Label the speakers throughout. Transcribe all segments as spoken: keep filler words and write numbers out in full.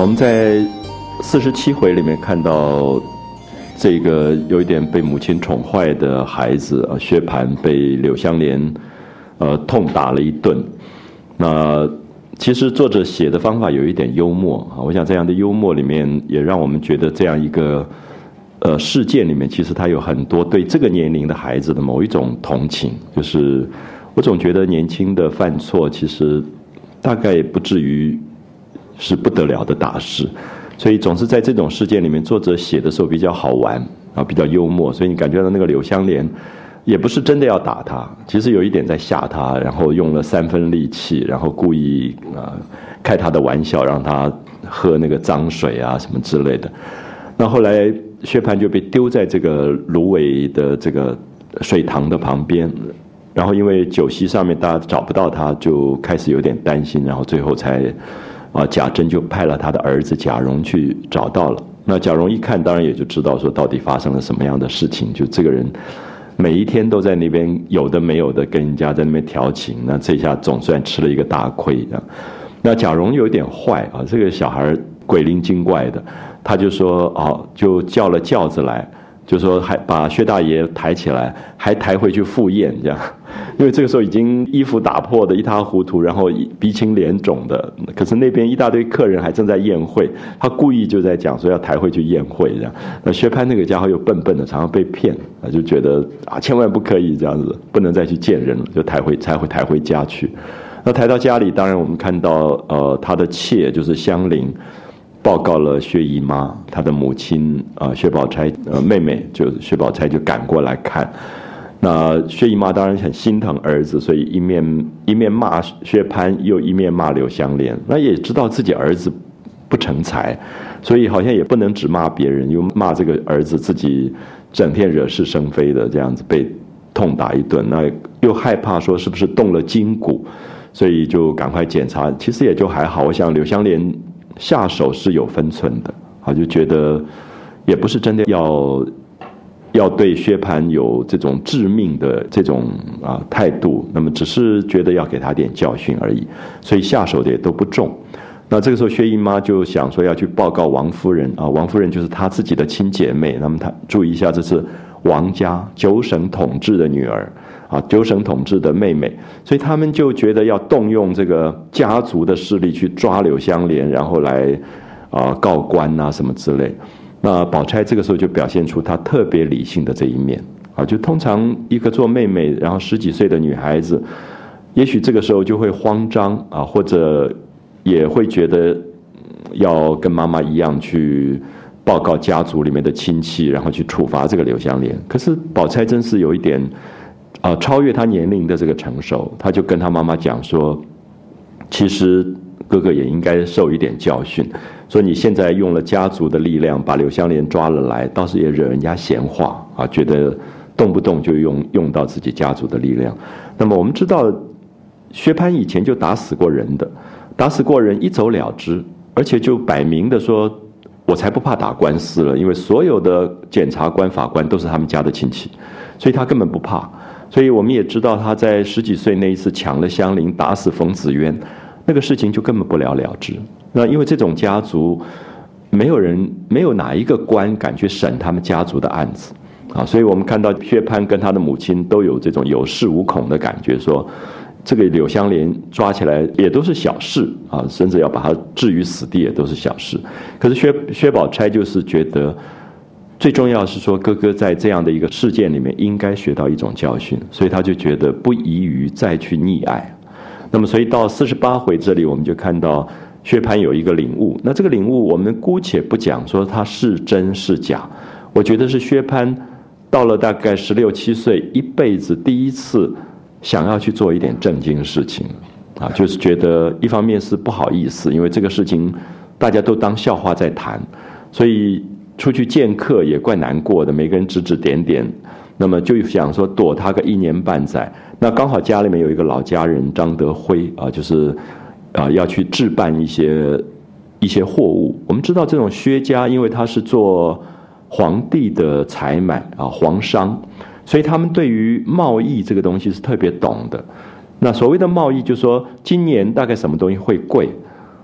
Speaker 1: 我们在四十七回里面看到这个有一点被母亲宠坏的孩子啊，薛蟠被柳湘莲呃痛打了一顿。那其实作者写的方法有一点幽默啊，我想这样的幽默里面也让我们觉得这样一个呃事件里面，其实他有很多对这个年龄的孩子的某一种同情。就是我总觉得年轻的犯错，其实大概不至于是不得了的大事，所以总是在这种事件里面，作者写的时候比较好玩啊，比较幽默，所以你感觉到那个柳湘莲也不是真的要打他，其实有一点在吓他，然后用了三分力气，然后故意啊开他的玩笑，让他喝那个脏水啊什么之类的。那后来薛蟠就被丢在这个芦苇的这个水塘的旁边，然后因为酒席上面大家找不到他，就开始有点担心，然后最后才啊贾珍就派了他的儿子贾蓉去找到了。那贾蓉一看，当然也就知道说到底发生了什么样的事情，就这个人每一天都在那边有的没有的跟人家在那边调情，那这下总算吃了一个大亏。那贾蓉有点坏啊，这个小孩鬼灵精怪的，他就说哦，就叫了轿子来，就说还把薛大爷抬起来，还抬回去赴宴，这样，因为这个时候已经衣服打破的一塌糊涂，然后鼻青脸肿的，可是那边一大堆客人还正在宴会，他故意就在讲说要抬回去宴会这样。那薛蟠那个家伙又笨笨的，常常被骗，就觉得啊千万不可以这样子，不能再去见人了，就抬回才会抬回家去。那抬到家里，当然我们看到呃他的妾就是香菱报告了薛姨妈，她的母亲啊、呃、薛宝钗呃妹妹就薛宝钗就赶过来看。那薛姨妈当然很心疼儿子，所以一面一面骂薛蟠，又一面骂柳湘莲。那也知道自己儿子不成才，所以好像也不能只骂别人，又骂这个儿子自己整天惹是生非的，这样子被痛打一顿。那又害怕说是不是动了筋骨，所以就赶快检查。其实也就还好，我想柳湘莲下手是有分寸的啊，就觉得也不是真的要要对薛蟠有这种致命的这种啊态度，那么只是觉得要给他点教训而已，所以下手的也都不重。那这个时候薛姨妈就想说要去报告王夫人啊，王夫人就是她自己的亲姐妹，那么她注意一下，这是王家九省统治的女儿啊，九省统治的妹妹，所以他们就觉得要动用这个家族的势力去抓柳湘莲，然后来啊告官啊什么之类。那宝钗这个时候就表现出她特别理性的这一面啊，就通常一个做妹妹，然后十几岁的女孩子，也许这个时候就会慌张啊，或者也会觉得要跟妈妈一样去报告家族里面的亲戚，然后去处罚这个柳湘莲。可是宝钗真是有一点啊，超越她年龄的这个成熟，她就跟她妈妈讲说，其实哥哥也应该受一点教训，说你现在用了家族的力量把柳湘莲抓了来，倒是也惹人家闲话啊，觉得动不动就用用到自己家族的力量。那么我们知道薛蟠以前就打死过人的，打死过人一走了之，而且就摆明的说我才不怕打官司了，因为所有的检察官法官都是他们家的亲戚，所以他根本不怕。所以我们也知道他在十几岁那一次抢了香菱打死冯子渊，那个事情就根本不了了之。那因为这种家族没有人没有哪一个官敢去审他们家族的案子啊，所以我们看到薛蟠跟他的母亲都有这种有恃无恐的感觉，说这个柳湘莲抓起来也都是小事啊，甚至要把他置于死地也都是小事。可是薛薛宝钗就是觉得最重要是说哥哥在这样的一个事件里面应该学到一种教训，所以他就觉得不宜于再去溺爱。那么所以到四十八回这里，我们就看到薛蟠有一个领悟。那这个领悟我们姑且不讲说他是真是假，我觉得是薛蟠到了大概十六七岁，一辈子第一次想要去做一点正经事情啊，就是觉得一方面是不好意思，因为这个事情大家都当笑话在谈，所以出去见客也怪难过的，每个人指指点点，那么就想说躲他个一年半载。那刚好家里面有一个老家人张德辉啊，就是啊要去置办一些一些货物。我们知道这种薛家，因为他是做皇帝的采买啊皇商，所以他们对于贸易这个东西是特别懂的。那所谓的贸易就是说今年大概什么东西会贵，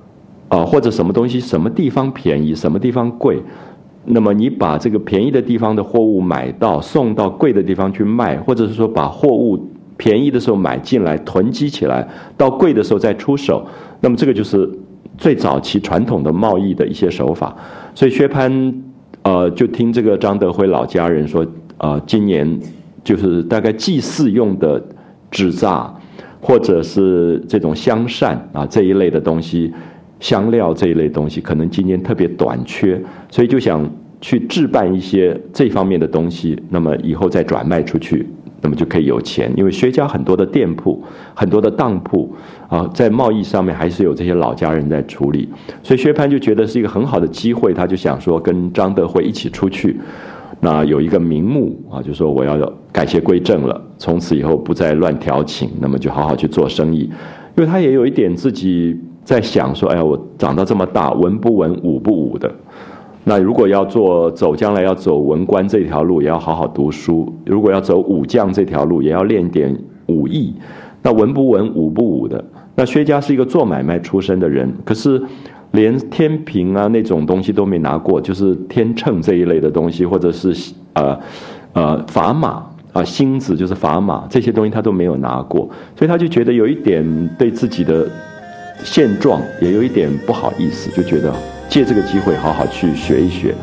Speaker 1: 啊、呃，或者什么东西什么地方便宜，什么地方贵，那么你把这个便宜的地方的货物买到，送到贵的地方去卖，或者是说把货物便宜的时候买进来囤积起来，到贵的时候再出手，那么这个就是最早期传统的贸易的一些手法。所以薛蟠呃就听这个张德辉老家人说，呃今年就是大概祭祀用的纸扎或者是这种香扇啊这一类的东西，香料这一类东西可能今年特别短缺，所以就想去置办一些这方面的东西，那么以后再转卖出去，那么就可以有钱。因为薛家很多的店铺，很多的当铺啊，在贸易上面还是有这些老家人在处理，所以薛蟠就觉得是一个很好的机会，他就想说跟张德辉一起出去，那有一个名目啊，就说我要改邪归正了，从此以后不再乱调情，那么就好好去做生意。因为他也有一点自己在想说，哎呀，我长到这么大，文不文武不武的，那如果要做走将来要走文官这条路，也要好好读书；如果要走武将这条路，也要练点武艺。那文不文武不武的，那薛家是一个做买卖出身的人，可是连天平啊那种东西都没拿过，就是天秤这一类的东西，或者是呃呃砝码啊星子就是砝码这些东西他都没有拿过，所以他就觉得有一点对自己的现状也有一点不好意思，就觉得借这个机会好好去学一学。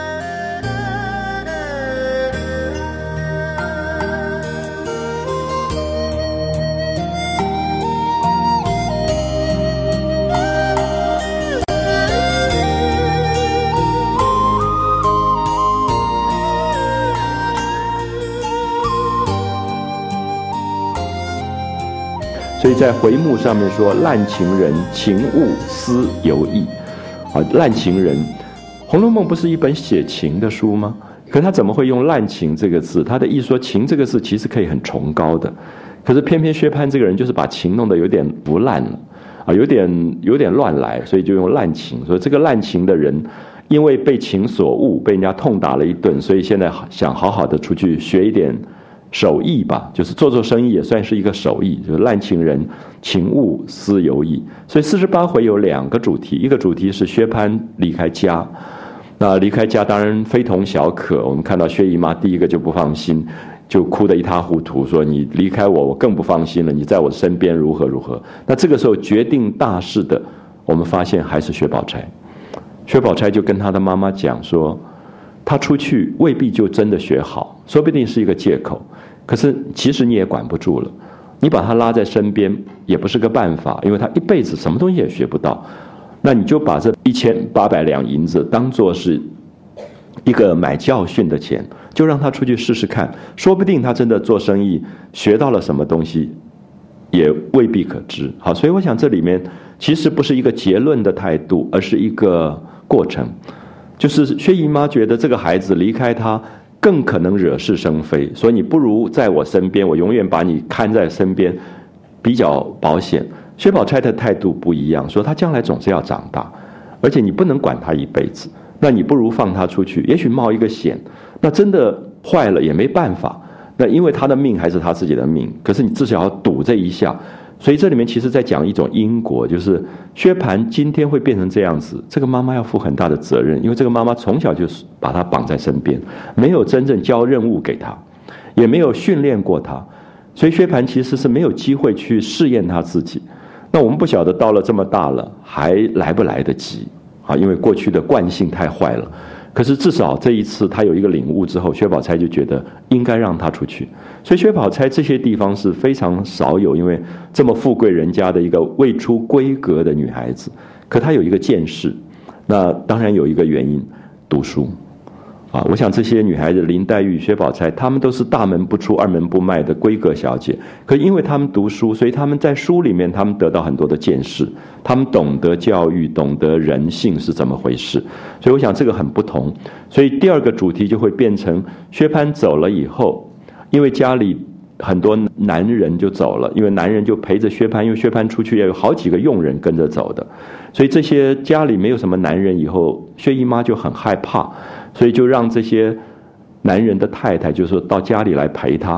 Speaker 1: 所以在回目上面说，滥情人情物思犹异啊，滥情人，《红楼梦》不是一本写情的书吗？可他怎么会用滥情这个字？他的意思说，情这个字其实可以很崇高的，可是偏偏薛蟠这个人就是把情弄得有点不烂了啊，有点有点乱来，所以就用滥情。所以这个滥情的人，因为被情所误，被人家痛打了一顿，所以现在想好好的出去学一点手艺吧，就是做做生意也算是一个手艺，就是滥情人情物思犹异。所以四十八回有两个主题，一个主题是薛蟠离开家，那离开家当然非同小可，我们看到薛姨妈第一个就不放心，就哭得一塌糊涂，说你离开我我更不放心了，你在我身边如何如何。那这个时候决定大事的，我们发现还是薛宝钗。薛宝钗就跟她的妈妈讲说，她出去未必就真的学好，说不定是一个借口，可是其实你也管不住了，你把她拉在身边也不是个办法，因为她一辈子什么东西也学不到，那你就把这一千八百两银子当作是一个买教训的钱，就让她出去试试看，说不定她真的做生意学到了什么东西，也未必可知。好，所以我想这里面其实不是一个结论的态度，而是一个过程。就是薛姨妈觉得这个孩子离开她更可能惹是生非，所以你不如在我身边，我永远把你看在身边比较保险。薛宝钗的态度不一样，说她将来总是要长大，而且你不能管她一辈子，那你不如放她出去，也许冒一个险，那真的坏了也没办法，那因为她的命还是她自己的命，可是你至少要赌这一下。所以这里面其实在讲一种因果，就是薛蟠今天会变成这样子，这个妈妈要负很大的责任，因为这个妈妈从小就把他绑在身边，没有真正交任务给他，也没有训练过他，所以薛蟠其实是没有机会去试验他自己。那我们不晓得到了这么大了还来不来得及啊？因为过去的惯性太坏了。可是至少这一次他有一个领悟之后，薛宝钗就觉得应该让他出去。所以薛宝钗这些地方是非常少有，因为这么富贵人家的一个未出闺阁的女孩子，可她有一个见识，那当然有一个原因，读书啊。我想这些女孩子林黛玉、薛宝钗，她们都是大门不出二门不迈的闺阁小姐，可因为她们读书，所以她们在书里面她们得到很多的见识，她们懂得教育，懂得人性是怎么回事，所以我想这个很不同。所以第二个主题就会变成薛蟠走了以后，因为家里很多男人就走了，因为男人就陪着薛蟠，因为薛蟠出去也有好几个佣人跟着走的，所以这些家里没有什么男人以后，薛姨妈就很害怕，所以就让这些男人的太太就说到家里来陪她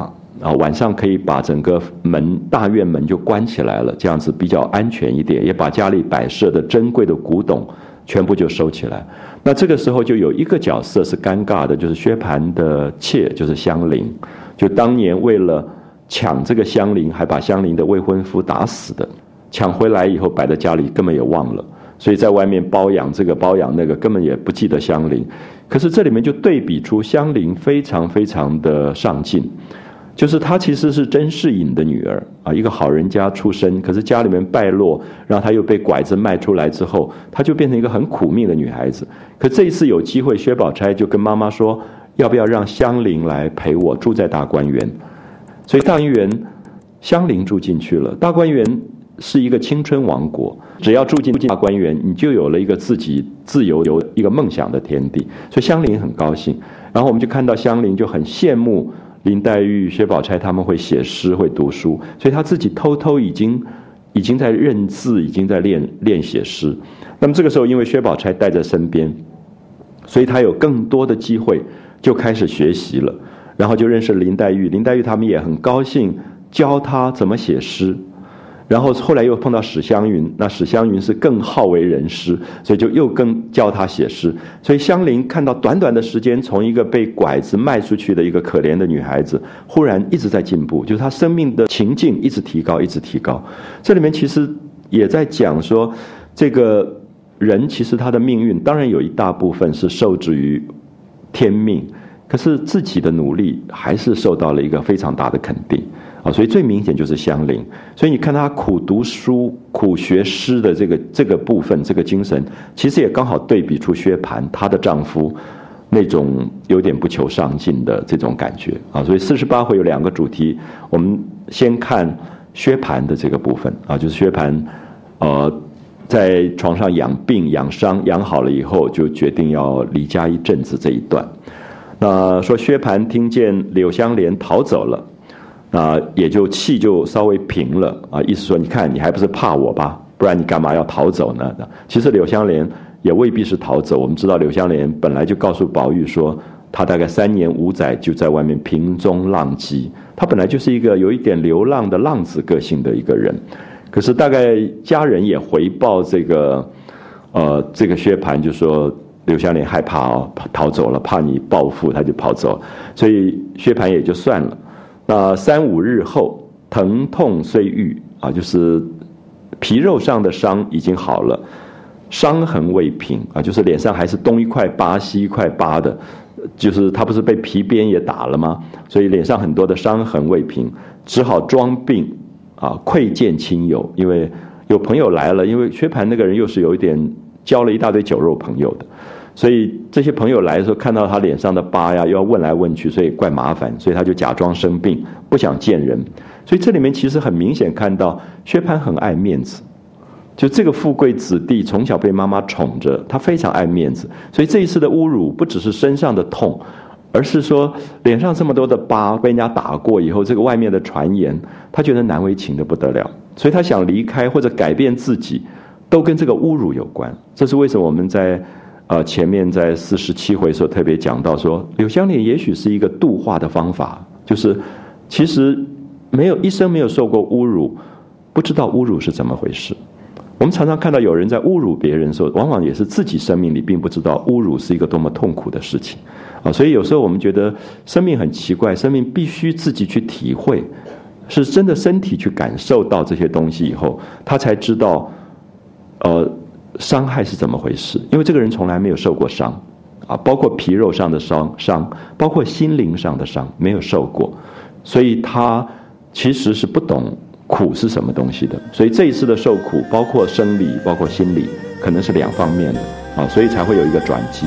Speaker 1: 啊，晚上可以把整个门大院门就关起来了，这样子比较安全一点，也把家里摆设的珍贵的古董全部就收起来。那这个时候就有一个角色是尴尬的，就是薛蟠的妾，就是香菱，就当年为了抢这个香菱，还把香菱的未婚夫打死的，抢回来以后摆在家里根本也忘了，所以在外面包养这个包养那个，根本也不记得香菱。可是这里面就对比出香菱非常非常的上进，就是她其实是甄士隐的女儿啊，一个好人家出身，可是家里面败落，然后她又被拐子卖出来之后，她就变成一个很苦命的女孩子。可这一次有机会，薛宝钗就跟妈妈说，要不要让香菱来陪我住在大观园？所以大观园香菱住进去了。大观园是一个青春王国，只要住进大观园，你就有了一个自己自由有一个梦想的天地。所以香菱很高兴，然后我们就看到香菱就很羡慕林黛玉、薛宝钗他们会写诗、会读书，所以他自己偷偷已经已经在认字，已经在练练写诗。那么这个时候，因为薛宝钗带在身边，所以他有更多的机会就开始学习了，然后就认识林黛玉。林黛玉他们也很高兴，教他怎么写诗。然后后来又碰到史湘云，那史湘云是更好为人师，所以就又更教他写诗。所以香菱看到短短的时间，从一个被拐子卖出去的一个可怜的女孩子，忽然一直在进步，就是她生命的情境一直提高，一直提高。这里面其实也在讲说，这个人其实他的命运当然有一大部分是受制于天命，可是自己的努力还是受到了一个非常大的肯定。啊，所以最明显就是香菱。所以你看她苦读书、苦学诗的这个这个部分，这个精神，其实也刚好对比出薛蟠她的丈夫那种有点不求上进的这种感觉啊。所以四十八回有两个主题，我们先看薛蟠的这个部分啊，就是薛蟠，呃，在床上养病、养伤，养好了以后，就决定要离家一阵子这一段。那说薛蟠听见柳湘莲逃走了。啊，也就气就稍微平了啊，意思说，你看你还不是怕我吧？不然你干嘛要逃走呢？其实柳湘莲也未必是逃走，我们知道柳湘莲本来就告诉宝玉说，她大概三年五载就在外面平中浪迹，她本来就是一个有一点流浪的浪子个性的一个人。可是大概家人也回报这个，呃，这个薛蟠就说柳湘莲害怕哦，逃走了，怕你报复，他就跑走了，所以薛蟠也就算了。那三五日后，疼痛虽愈啊，就是皮肉上的伤已经好了，伤痕未平啊，就是脸上还是东一块疤西一块疤的，就是他不是被皮鞭也打了吗？所以脸上很多的伤痕未平，只好装病啊，窥见亲友，因为有朋友来了，因为薛蟠那个人又是有一点交了一大堆酒肉朋友的。所以这些朋友来的时候，看到他脸上的疤呀，又要问来问去，所以怪麻烦，所以他就假装生病，不想见人。所以这里面其实很明显看到薛蟠很爱面子，就这个富贵子弟从小被妈妈宠着，他非常爱面子。所以这一次的侮辱不只是身上的痛，而是说脸上这么多的疤，被人家打过以后，这个外面的传言，他觉得难为情的不得了，所以他想离开或者改变自己，都跟这个侮辱有关。这是为什么我们在呃，前面在四十七回时候特别讲到说，柳湘莲也许是一个度化的方法，就是其实没有一生没有受过侮辱，不知道侮辱是怎么回事。我们常常看到有人在侮辱别人的时候，往往也是自己生命里并不知道侮辱是一个多么痛苦的事情啊。所以有时候我们觉得生命很奇怪，生命必须自己去体会，是真的身体去感受到这些东西以后，他才知道，呃。伤害是怎么回事？因为这个人从来没有受过伤，啊，包括皮肉上的伤伤，包括心灵上的伤，没有受过，所以他其实是不懂苦是什么东西的。所以这一次的受苦，包括生理，包括心理，可能是两方面的啊，所以才会有一个转机。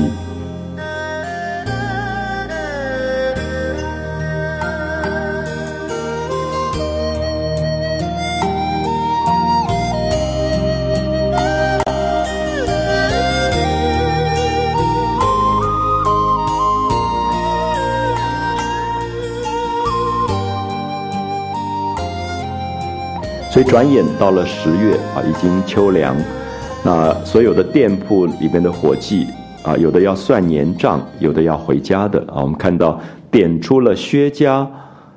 Speaker 1: 所以转眼到了十月啊，已经秋凉，那所有的店铺里面的伙计啊，有的要算年账，有的要回家的啊。我们看到点出了薛家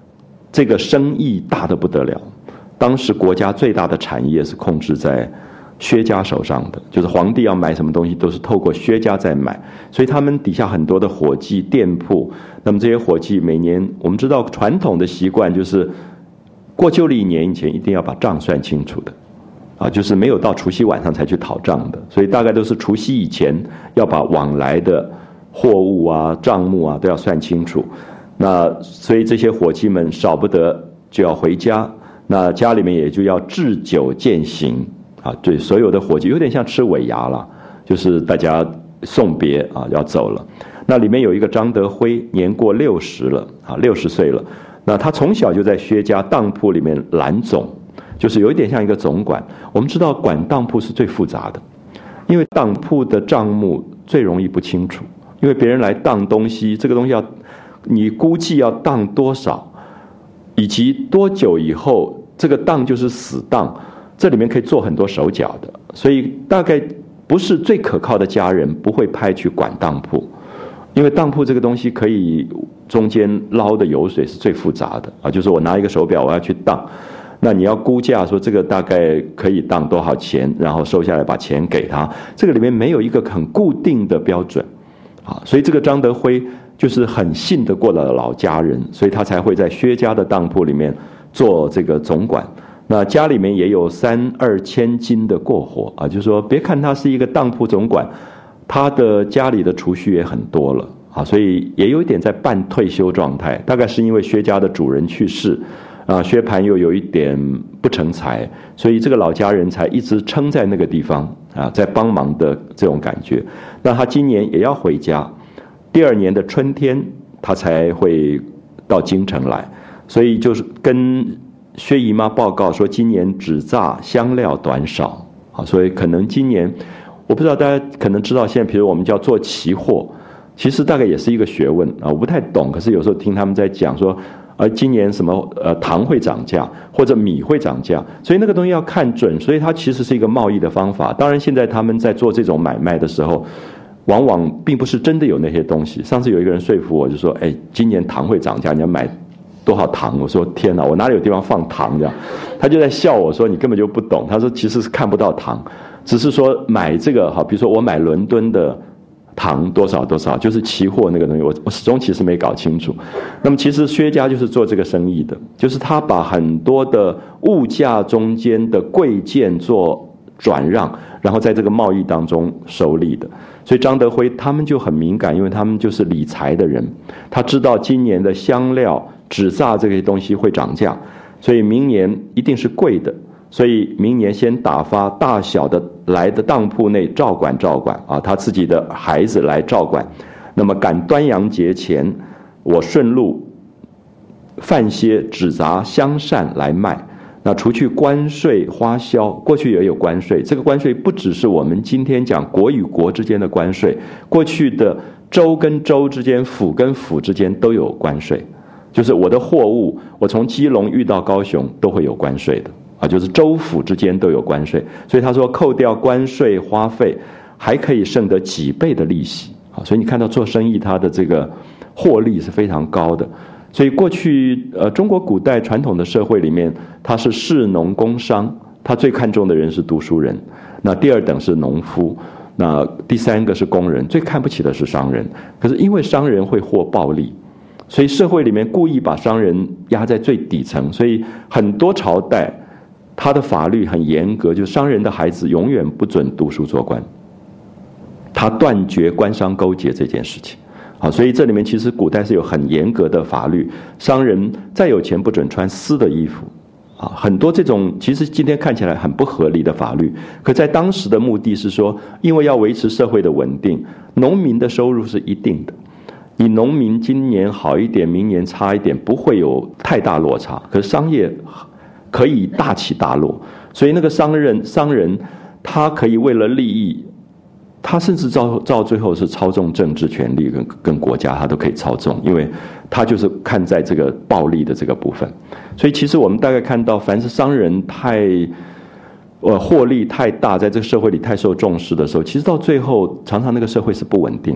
Speaker 1: 这个生意大得不得了。当时国家最大的产业是控制在薛家手上的，就是皇帝要买什么东西都是透过薛家在买，所以他们底下很多的伙计店铺，那么这些伙计每年，我们知道传统的习惯就是过旧历年以前一定要把账算清楚的啊，就是没有到除夕晚上才去讨账的，所以大概都是除夕以前要把往来的货物啊、账目啊都要算清楚。那所以这些伙计们少不得就要回家，那家里面也就要置酒饯行啊，对所有的伙计有点像吃尾牙了，就是大家送别啊，要走了。那里面有一个张德辉，年过六十了啊，六十岁了。那他从小就在薛家当铺里面揽总。就是有一点像一个总管，我们知道管当铺是最复杂的，因为当铺的账目最容易不清楚，因为别人来当东西，这个东西要你估计要当多少，以及多久以后这个当就是死当，这里面可以做很多手脚的，所以大概不是最可靠的家人不会派去管当铺，因为当铺这个东西可以中间捞的油水是最复杂的啊，就是我拿一个手表我要去当。那你要估价说这个大概可以当多少钱，然后收下来把钱给他，这个里面没有一个很固定的标准啊，所以这个张德辉就是很信得过的老家人，所以他才会在薛家的当铺里面做这个总管。那家里面也有三二千金的过活啊，就是说别看他是一个当铺总管，他的家里的储蓄也很多了啊，所以也有一点在半退休状态，大概是因为薛家的主人去世。啊，薛蟠又有一点不成才，所以这个老家人才一直撑在那个地方啊，在帮忙的这种感觉。那他今年也要回家，第二年的春天他才会到京城来，所以就是跟薛姨妈报告说，今年纸扎香料短少啊，所以可能今年我不知道大家可能知道，现在比如我们叫做期货，其实大概也是一个学问啊，我不太懂，可是有时候听他们在讲说。而今年什么呃糖会涨价，或者米会涨价，所以那个东西要看准，所以它其实是一个贸易的方法。当然，现在他们在做这种买卖的时候，往往并不是真的有那些东西。上次有一个人说服我，就说：“哎，今年糖会涨价，你要买多少糖？”我说：“天哪，我哪里有地方放糖？”这样，他就在笑我说：“你根本就不懂。”他说：“其实是看不到糖，只是说买这个好，比如说我买伦敦的。”糖多少多少，就是期货那个东西，我我始终其实没搞清楚。那么其实薛家就是做这个生意的，就是他把很多的物价中间的贵贱做转让，然后在这个贸易当中收利的。所以张德辉他们就很敏感，因为他们就是理财的人，他知道今年的香料、纸扎这些东西会涨价，所以明年一定是贵的。所以明年先打发大小的来的当铺内照管照管啊，他自己的孩子来照管。那么赶端阳节前，我顺路贩些纸扎香扇来卖。那除去关税花销，过去也有关税，这个关税不只是我们今天讲国与国之间的关税，过去的州跟州之间、府跟府之间都有关税，就是我的货物，我从基隆运到高雄都会有关税的。啊，就是州府之间都有关税，所以他说扣掉关税花费，还可以剩得几倍的利息啊！所以你看到做生意，它的这个获利是非常高的。所以过去呃，中国古代传统的社会里面，它是士农工商，它最看重的人是读书人，那第二等是农夫，那第三个是工人，最看不起的是商人。可是因为商人会获暴利，所以社会里面故意把商人压在最底层，所以很多朝代。他的法律很严格，就是商人的孩子永远不准读书做官，他断绝官商勾结这件事情。好，所以这里面其实古代是有很严格的法律，商人再有钱不准穿丝的衣服，啊，很多这种其实今天看起来很不合理的法律，可在当时的目的是说，因为要维持社会的稳定，农民的收入是一定的，你农民今年好一点，明年差一点，不会有太大落差，可是商业可以大起大落，所以那个商人商人他可以为了利益，他甚至到到最后是操纵政治权力跟跟国家，他都可以操纵，因为他就是看在这个暴利的这个部分。所以其实我们大概看到，凡是商人太呃获利太大，在这个社会里太受重视的时候，其实到最后常常那个社会是不稳定的。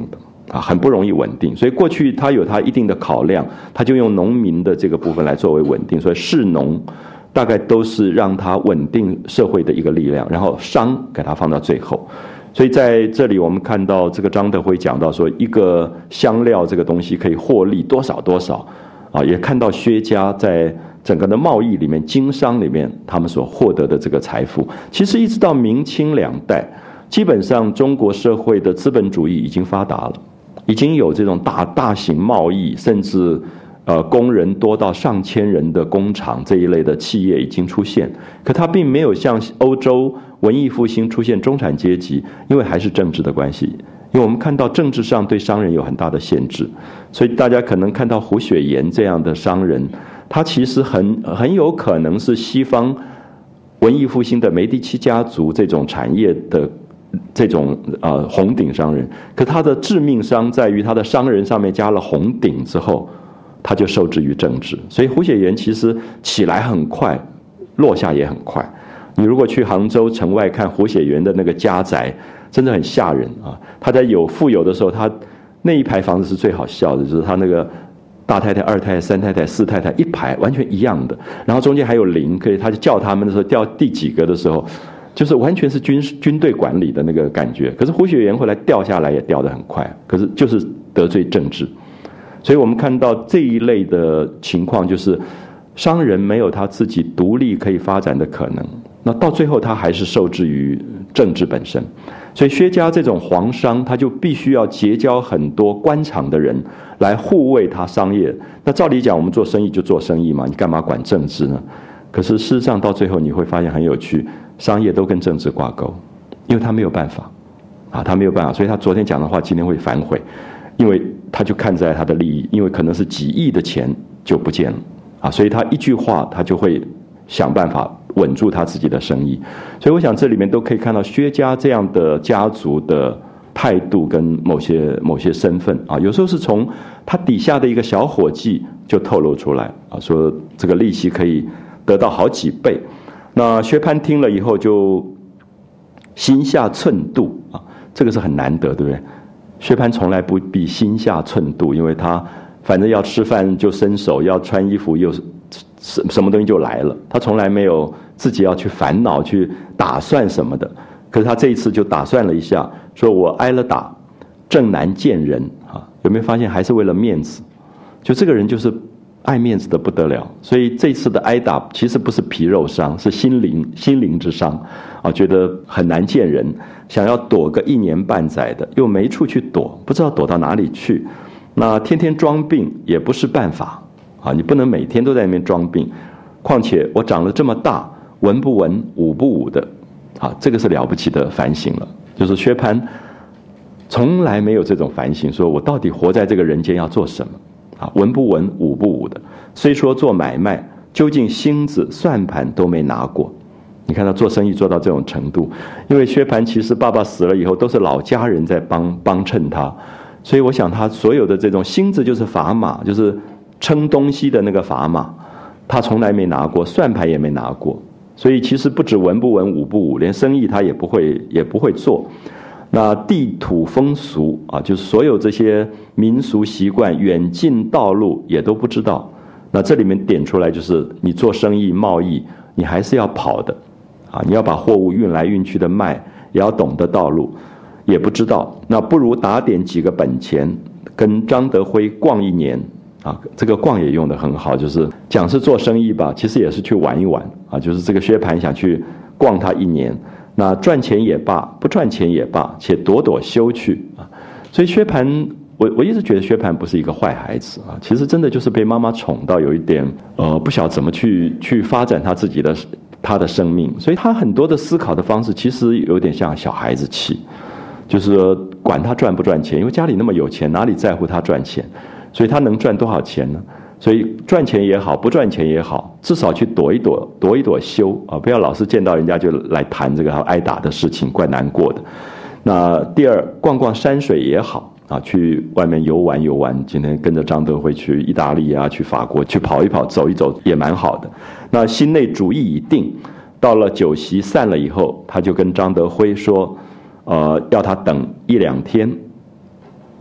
Speaker 1: 啊，很不容易稳定。所以过去他有他一定的考量，他就用农民的这个部分来作为稳定，所以士农大概都是让他稳定社会的一个力量，然后商给他放到最后。所以在这里我们看到这个张德辉讲到说，一个香料这个东西可以获利多少多少啊，也看到薛家在整个的贸易里面、经商里面他们所获得的这个财富。其实一直到明清两代，基本上中国社会的资本主义已经发达了，已经有这种大大型贸易，甚至呃工人多到上千人的工厂这一类的企业已经出现。可它并没有像欧洲文艺复兴出现中产阶级，因为还是政治的关系，因为我们看到政治上对商人有很大的限制，所以大家可能看到胡雪岩这样的商人，他其实很很有可能是西方文艺复兴的梅第奇家族这种产业的这种呃红顶商人，可他的致命伤在于他的商人上面加了红顶之后，他就受制于政治，所以胡雪岩其实起来很快，落下也很快。你如果去杭州城外看胡雪岩的那个家宅，真的很吓人啊！他在有富有的时候，他那一排房子是最好笑的，就是他那个大太太、二太太、三太太、四太太一排完全一样的，然后中间还有零，可以他就叫他们的时候调第几个的时候，就是完全是军军队管理的那个感觉。可是胡雪岩后来掉下来也掉得很快，可是就是得罪政治。所以我们看到这一类的情况，就是商人没有他自己独立可以发展的可能，那到最后他还是受制于政治本身。所以薛家这种皇商，他就必须要结交很多官场的人来护卫他商业。那照理讲，我们做生意就做生意嘛，你干嘛管政治呢？可是事实上到最后你会发现很有趣，商业都跟政治挂钩，因为他没有办法啊，他没有办法，所以他昨天讲的话今天会反悔，因为他就看在他的利益，因为可能是几亿的钱就不见了啊，所以他一句话他就会想办法稳住他自己的生意。所以我想这里面都可以看到薛家这样的家族的态度跟某些某些身份啊，有时候是从他底下的一个小伙计就透露出来啊，说这个利息可以得到好几倍。那薛蟠听了以后就心下寸度啊，这个是很难得，对不对？薛蟠从来不必心下寸度，因为他反正要吃饭就伸手，要穿衣服又什什么东西就来了，他从来没有自己要去烦恼去打算什么的。可是他这一次就打算了一下，说我挨了打正难见人啊，有没有发现还是为了面子？就这个人就是爱面子的不得了，所以这次的挨打其实不是皮肉伤，是心灵心灵之伤啊，觉得很难见人，想要躲个一年半载的，又没处去躲，不知道躲到哪里去。那天天装病也不是办法啊，你不能每天都在那边装病。况且我长了这么大，文不文武不武的啊，这个是了不起的反省了。就是薛蟠从来没有这种反省，说我到底活在这个人间要做什么啊？文不文武不武的，虽说做买卖，究竟星子算盘都没拿过。你看他做生意做到这种程度，因为薛蟠其实爸爸死了以后都是老家人在帮帮衬他，所以我想他所有的这种星子就是砝码，就是称东西的那个砝码，他从来没拿过，算盘也没拿过。所以其实不止文不文武不武，连生意他也不会也不会做。那地土风俗啊，就是所有这些民俗习惯、远近道路也都不知道。那这里面点出来就是，你做生意贸易，你还是要跑的啊，你要把货物运来运去的卖，也要懂得道路，也不知道。那不如打点几个本钱，跟张德辉逛一年。啊，这个逛也用得很好，就是讲是做生意吧，其实也是去玩一玩啊。就是这个薛蟠想去逛他一年，那赚钱也罢，不赚钱也罢，且躲躲休去啊。所以薛蟠，我我一直觉得薛蟠不是一个坏孩子啊，其实真的就是被妈妈宠到有一点呃，不晓得怎么去去发展他自己的他的生命，所以他很多的思考的方式其实有点像小孩子气，就是说管他赚不赚钱，因为家里那么有钱，哪里在乎他赚钱。所以他能赚多少钱呢？所以赚钱也好，不赚钱也好，至少去躲一躲，躲一躲休啊，不要老是见到人家就来谈这个挨打的事情，怪难过的。那第二，逛逛山水也好啊，去外面游玩游玩。今天跟着张德辉去意大利啊，去法国去跑一跑，走一走也蛮好的。那心内主意已定，到了酒席散了以后，他就跟张德辉说，呃，要他等一两天。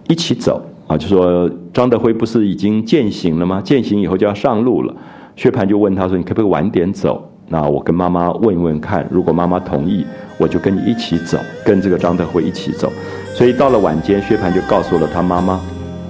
Speaker 1: 一起走啊，就说张德辉不是已经践行了吗？践行以后就要上路了。薛蟠就问他说：“你可不可以晚点走？那我跟妈妈问一问看，如果妈妈同意，我就跟你一起走，跟这个张德辉一起走。”所以到了晚间，薛蟠就告诉了他妈妈。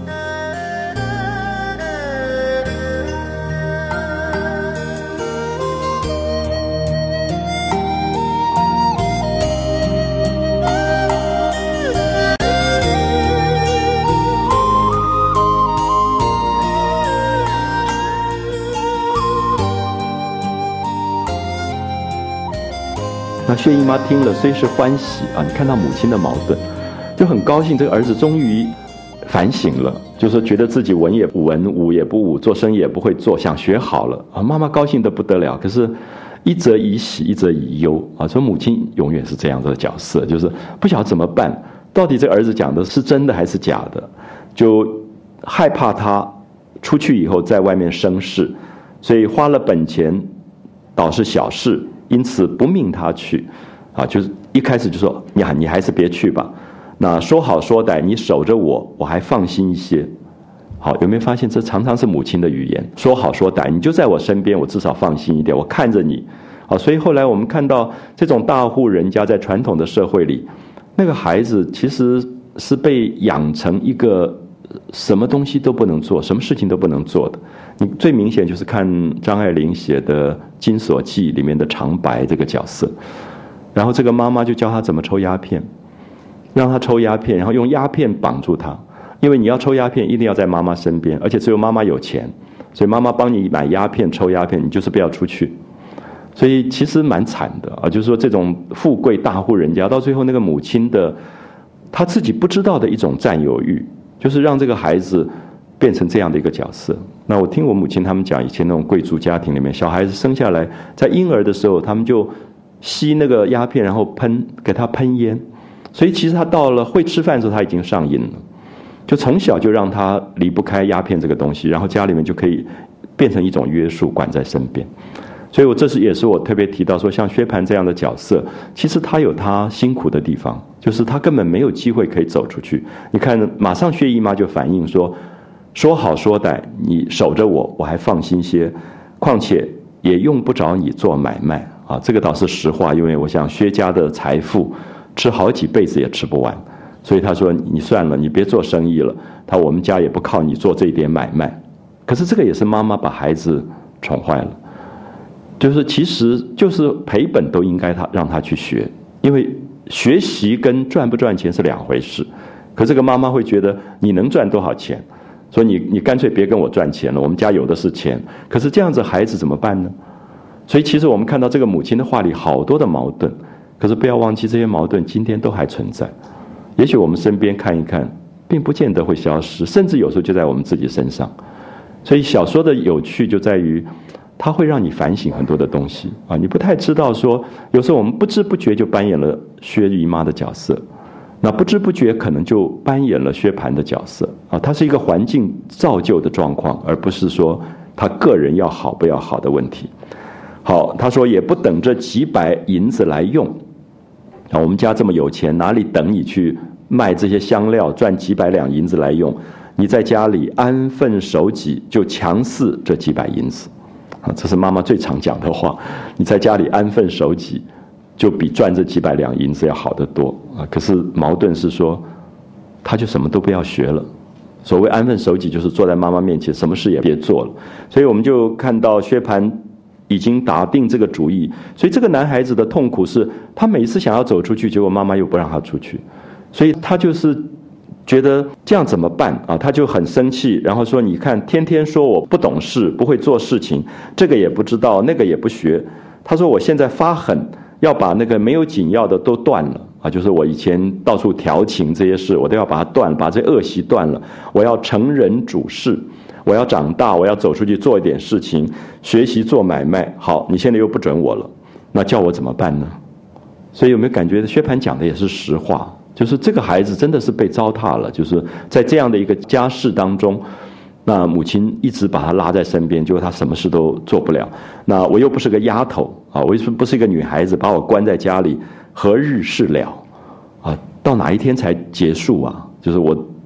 Speaker 1: 那薛姨妈听了虽是欢喜啊，你看到母亲的矛盾，就很高兴，这个儿子终于反省了，就是觉得自己文也不文，武也不武，做生意也不会做，想学好了啊。妈妈高兴得不得了，可是一则以喜，一则以忧啊。说母亲永远是这样的角色，就是不晓得怎么办，到底这个儿子讲的是真的还是假的，就害怕他出去以后在外面生事，所以花了本钱倒是小事。因此不命他去，啊，就是一开始就说你你还是别去吧。那说好说歹，你守着我，我还放心一些。好，有没有发现这常常是母亲的语言？说好说歹，你就在我身边，我至少放心一点，我看着你。好，所以后来我们看到这种大户人家在传统的社会里，那个孩子其实是被养成一个什么东西都不能做，什么事情都不能做的。你最明显就是看张爱玲写的《金锁记》里面的长白这个角色，然后这个妈妈就教他怎么抽鸦片，让他抽鸦片，然后用鸦片绑住他，因为你要抽鸦片一定要在妈妈身边，而且只有妈妈有钱，所以妈妈帮你买鸦片抽鸦片，你就是不要出去。所以其实蛮惨的啊，就是说这种富贵大户人家到最后那个母亲的她自己不知道的一种占有欲，就是让这个孩子变成这样的一个角色。那我听我母亲他们讲，以前那种贵族家庭里面，小孩子生下来在婴儿的时候，他们就吸那个鸦片，然后喷给他喷烟，所以其实他到了会吃饭的时候，他已经上瘾了，就从小就让他离不开鸦片这个东西，然后家里面就可以变成一种约束，管在身边。所以我这是也是我特别提到说，像薛蟠这样的角色，其实他有他辛苦的地方，就是他根本没有机会可以走出去。你看，马上薛姨妈就反映说，说好说歹，你守着我，我还放心些，况且也用不着你做买卖啊。这个倒是实话，因为我想薛家的财富吃好几辈子也吃不完，所以他说你算了，你别做生意了，他我们家也不靠你做这一点买卖。可是这个也是妈妈把孩子宠坏了，就是其实就是赔本都应该他让他去学，因为学习跟赚不赚钱是两回事。可这个妈妈会觉得你能赚多少钱，所以你你干脆别跟我赚钱了，我们家有的是钱。可是这样子孩子怎么办呢？所以其实我们看到这个母亲的话里好多的矛盾，可是不要忘记这些矛盾今天都还存在。也许我们身边看一看，并不见得会消失，甚至有时候就在我们自己身上。所以小说的有趣就在于它会让你反省很多的东西啊，你不太知道说，有时候我们不知不觉就扮演了薛姨妈的角色，那不知不觉可能就扮演了薛蟠的角色啊。它是一个环境造就的状况，而不是说他个人要好不要好的问题。好，他说也不等这几百银子来用啊，我们家这么有钱，哪里等你去卖这些香料赚几百两银子来用？你在家里安分守己，就强似这几百银子。啊，这是妈妈最常讲的话。你在家里安分守己，就比赚这几百两银子要好得多啊。可是矛盾是说，他就什么都不要学了。所谓安分守己，就是坐在妈妈面前，什么事也别做了。所以我们就看到薛蟠已经打定这个主意。所以这个男孩子的痛苦是，他每次想要走出去，结果妈妈又不让他出去，所以他就是觉得这样怎么办啊？他就很生气，然后说：“你看，天天说我不懂事，不会做事情，这个也不知道，那个也不学。”他说：“我现在发狠，要把那个没有紧要的都断了啊！就是我以前到处调情这些事，我都要把它断，把这恶习断了。我要成人主事，我要长大，我要走出去做一点事情，学习做买卖。好，你现在又不准我了，那叫我怎么办呢？”所以有没有感觉薛蟠讲的也是实话？就是这个孩子真的是被糟蹋了，就是在这样的一个家世当中，那母亲一直把他拉在身边，结果他什么事都做不了。那我又不是个丫头啊，我又不是一个女孩子，把我关在家里，何日是了啊？到哪一天才结束啊？就是我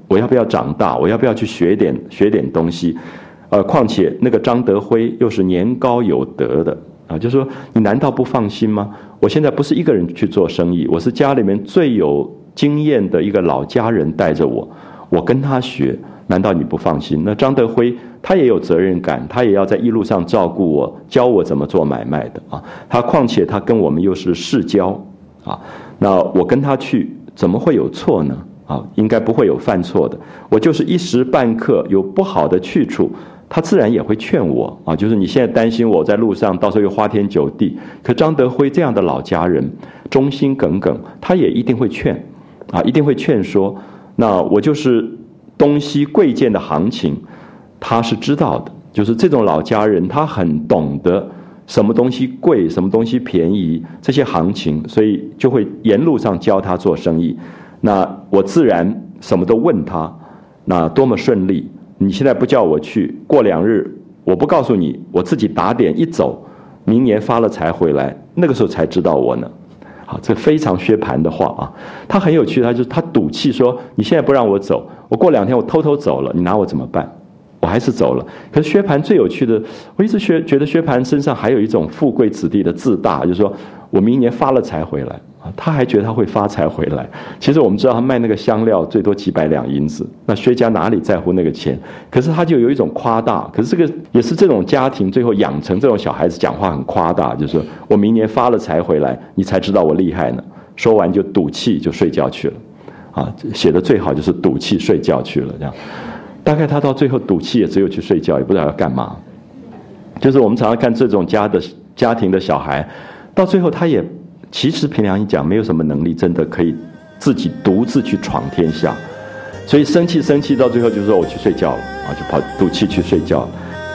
Speaker 1: 我要不要长大？我要不要去学点学点东西？呃，况且那个张德辉又是年高有德的啊，就说你难道不放心吗？我现在不是一个人去做生意，我是家里面最有经验的一个老家人带着我，我跟他学，难道你不放心？那张德辉他也有责任感，他也要在一路上照顾我，教我怎么做买卖的啊。他况且他跟我们又是世交啊，那我跟他去怎么会有错呢？啊，应该不会有犯错的。我就是一时半刻有不好的去处，他自然也会劝我啊。就是你现在担心我在路上到时候又花天酒地，可张德辉这样的老家人，忠心耿耿，他也一定会劝啊，一定会劝说。那我就是东西贵贱的行情，他是知道的。就是这种老家人，他很懂得什么东西贵，什么东西便宜，这些行情，所以就会沿路上教他做生意。那我自然什么都问他，那多么顺利！你现在不叫我去，过两日我不告诉你，我自己打点一走，明年发了财回来，那个时候才知道我呢。好，这非常薛蟠的话啊，他很有趣，他就他赌气说，你现在不让我走，我过两天我偷偷走了，你拿我怎么办？我还是走了。可是薛蟠最有趣的，我一直觉觉得薛蟠身上还有一种富贵子弟的自大，就是说我明年发了财回来啊，他还觉得他会发财回来。其实我们知道他卖那个香料最多几百两银子，那薛家哪里在乎那个钱？可是他就有一种夸大，可是这个也是这种家庭最后养成这种小孩子讲话很夸大，就是说我明年发了财回来，你才知道我厉害呢。说完就赌气就睡觉去了，啊，写的最好就是赌气睡觉去了这样。大概他到最后赌气也只有去睡觉，也不知道要干嘛。就是我们常常看这种家的家庭的小孩，到最后他也其实凭良心讲，没有什么能力真的可以自己独自去闯天下，所以生气生气到最后就说我去睡觉了啊，就跑赌气去睡觉了。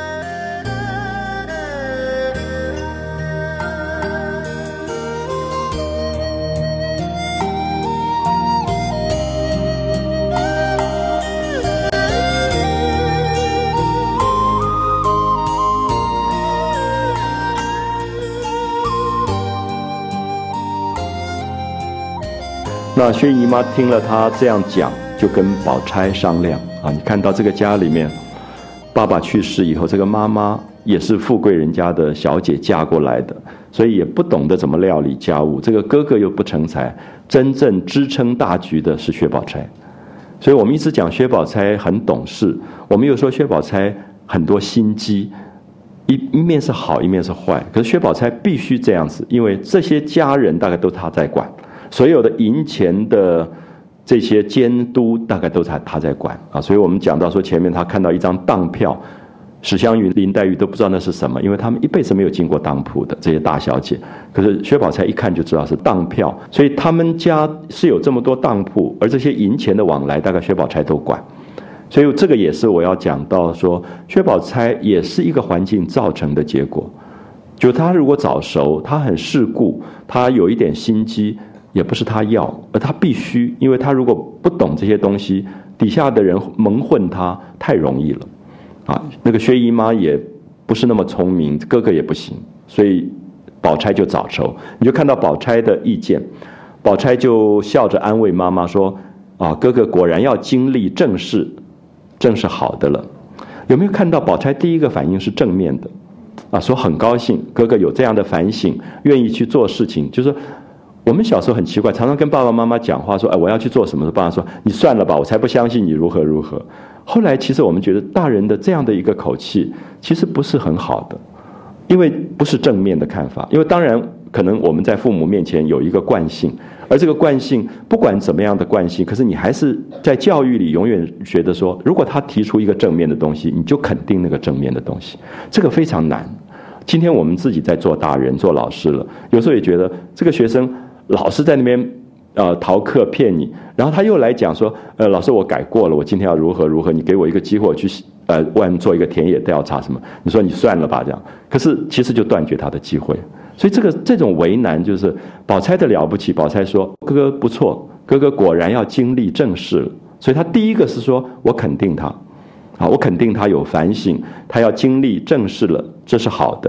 Speaker 1: 那薛姨妈听了他这样讲，就跟宝钗商量啊，你看到这个家里面，爸爸去世以后，这个妈妈也是富贵人家的小姐嫁过来的，所以也不懂得怎么料理家务。这个哥哥又不成才，真正支撑大局的是薛宝钗。所以我们一直讲薛宝钗很懂事，我们又说薛宝钗很多心机，一一面是好，一面是坏。可是薛宝钗必须这样子，因为这些家人大概都他在管。所有的银钱的这些监督大概都是他在管啊，所以我们讲到说前面他看到一张当票，史湘云、林黛玉都不知道那是什么，因为他们一辈子没有进过当铺的这些大小姐，可是薛宝钗一看就知道是当票，所以他们家是有这么多当铺，而这些银钱的往来大概薛宝钗都管，所以这个也是我要讲到说薛宝钗也是一个环境造成的结果，就他如果早熟，他很世故，他有一点心机。也不是他要，而他必须，因为他如果不懂这些东西，底下的人蒙混他太容易了，啊，那个薛姨妈也不是那么聪明，哥哥也不行，所以宝钗就早熟。你就看到宝钗的意见，宝钗就笑着安慰妈妈说：“啊，哥哥果然要经历正事，正是好的了。”有没有看到宝钗第一个反应是正面的？啊，说很高兴哥哥有这样的反省，愿意去做事情，就是说。我们小时候很奇怪，常常跟爸爸妈妈讲话说：“哎，我要去做什么？”爸爸说：“你算了吧，我才不相信你如何如何。”后来其实我们觉得大人的这样的一个口气，其实不是很好的，因为不是正面的看法。因为当然可能我们在父母面前有一个惯性，而这个惯性不管怎么样的惯性，可是你还是在教育里永远觉得说，如果他提出一个正面的东西，你就肯定那个正面的东西，这个非常难。今天我们自己在做大人、做老师了，有时候也觉得这个学生。老师在那边，呃，逃课骗你，然后他又来讲说，呃，老师我改过了，我今天要如何如何，你给我一个机会，我去呃外面做一个田野调查什么？你说你算了吧，这样。可是其实就断绝他的机会，所以这个这种为难就是宝钗的了不起。宝钗说：“哥哥不错，哥哥果然要经历正事了。”所以他第一个是说我肯定他，啊，我肯定他有反省，他要经历正事了，这是好的。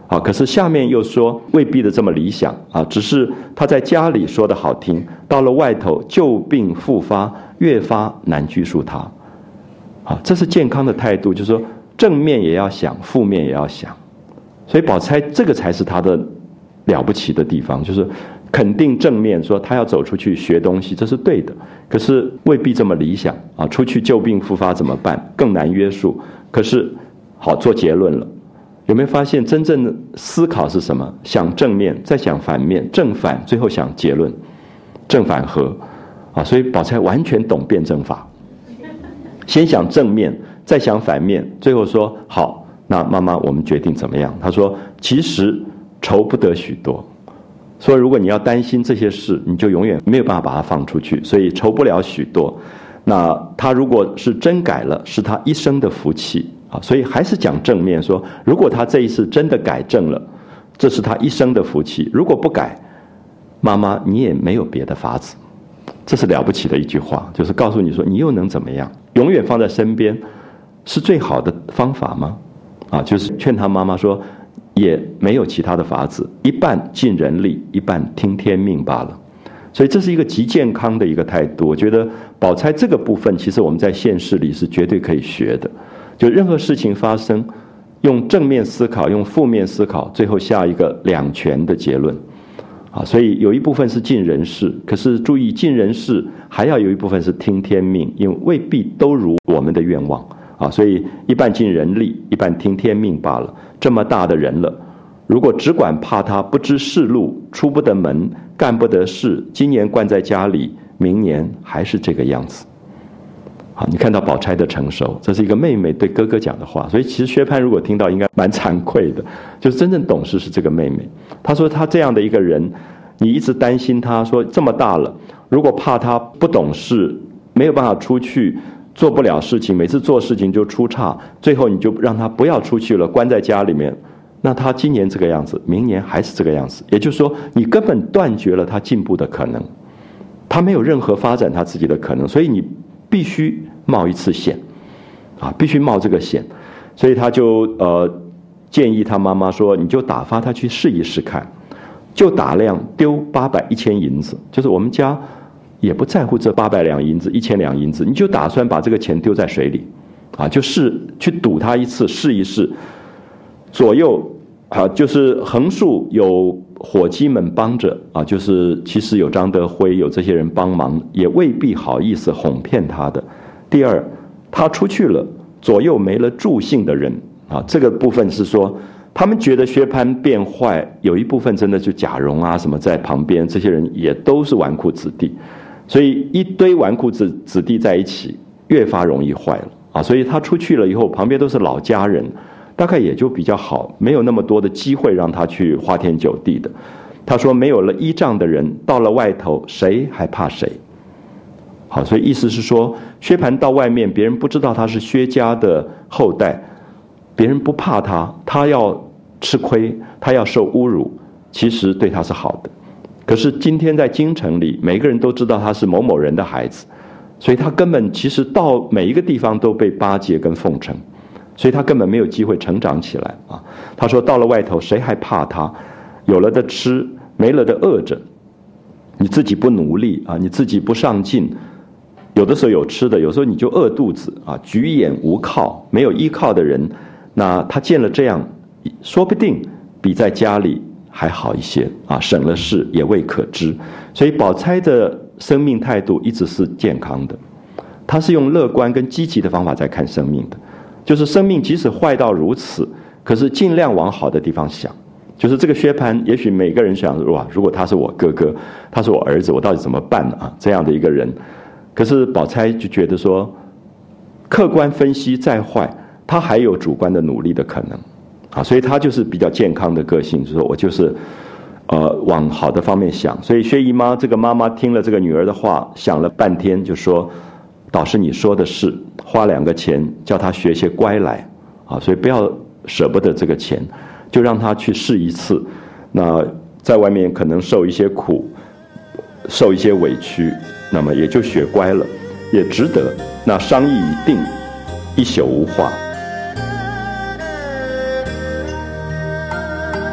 Speaker 1: 啊，可是下面又说未必的这么理想啊，只是他在家里说的好听，到了外头旧病复发，越发难拘束他。啊，这是健康的态度，就是说正面也要想，负面也要想。所以宝钗这个才是他的了不起的地方，就是肯定正面，说他要走出去学东西，这是对的。可是未必这么理想啊，出去旧病复发怎么办？更难约束。可是好做结论了。有没有发现真正的思考是什么？想正面，再想反面，正反，最后想结论，正反合啊！所以宝钗完全懂辩证法，先想正面，再想反面，最后说好，那妈妈我们决定怎么样？她说其实愁不得许多，说如果你要担心这些事，你就永远没有办法把它放出去，所以愁不了许多。那他如果是真改了，是他一生的福气。所以还是讲正面，说如果他这一次真的改正了，这是他一生的福气。如果不改，妈妈你也没有别的法子。这是了不起的一句话，就是告诉你说你又能怎么样？永远放在身边是最好的方法吗？啊，就是劝他妈妈说也没有其他的法子，一半尽人力，一半听天命罢了。所以这是一个极健康的一个态度。我觉得宝钗这个部分其实我们在现实里是绝对可以学的，就任何事情发生，用正面思考，用负面思考，最后下一个两全的结论啊。所以有一部分是尽人事，可是注意尽人事还要有一部分是听天命，因为未必都如我们的愿望啊。所以一半尽人力，一半听天命罢了。这么大的人了，如果只管怕他不知世路，出不得门，干不得事，今年关在家里，明年还是这个样子。好，你看到宝钗的成熟，这是一个妹妹对哥哥讲的话。所以其实薛蟠如果听到应该蛮惭愧的，就是真正懂事是这个妹妹。她说她这样的一个人，你一直担心她，说这么大了，如果怕她不懂事，没有办法出去，做不了事情，每次做事情就出岔，最后你就让她不要出去了，关在家里面，那她今年这个样子，明年还是这个样子。也就是说你根本断绝了她进步的可能，她没有任何发展她自己的可能，所以你必须冒一次险啊，必须冒这个险。所以他就呃建议他妈妈说，你就打发他去试一试看，就打量丢八百一千银子，就是我们家也不在乎这八百两银子一千两银子，你就打算把这个钱丢在水里啊，就试去赌他一次，试一试。左右啊，就是横竖有伙计们帮着啊，就是其实有张德辉，有这些人帮忙，也未必好意思哄骗他的。第二，他出去了，左右没了助兴的人啊，这个部分是说，他们觉得薛蟠变坏，有一部分真的就贾蓉啊什么在旁边，这些人也都是纨绔子弟，所以一堆纨绔子子弟在一起，越发容易坏了啊。所以他出去了以后，旁边都是老家人。大概也就比较好，没有那么多的机会让他去花天酒地的。他说没有了依仗的人，到了外头谁还怕谁？好，所以意思是说，薛蟠到外面，别人不知道他是薛家的后代，别人不怕他，他要吃亏，他要受侮辱，其实对他是好的。可是今天在京城里，每个人都知道他是某某人的孩子，所以他根本其实到每一个地方都被巴结跟奉承。所以他根本没有机会成长起来啊！他说到了外头，谁还怕他？有了的吃，没了的饿着。你自己不努力啊，你自己不上进，有的时候有吃的，有时候你就饿肚子啊。举眼无靠，没有依靠的人，那他见了这样，说不定比在家里还好一些啊，省了事也未可知。所以宝钗的生命态度一直是健康的，她是用乐观跟积极的方法在看生命的。就是生命即使坏到如此，可是尽量往好的地方想。就是这个薛蟠，也许每个人想哇，如果他是我哥哥，他是我儿子，我到底怎么办呢？啊，这样的一个人。可是宝钗就觉得说，客观分析再坏，他还有主观的努力的可能啊，所以他就是比较健康的个性，就是说我就是呃往好的方面想。所以薛姨妈这个妈妈听了这个女儿的话，想了半天，就说。导师你说的是，花两个钱叫他学些乖来啊，所以不要舍不得这个钱，就让他去试一次。那在外面可能受一些苦，受一些委屈，那么也就学乖了，也值得。那商议已定，一宿无话。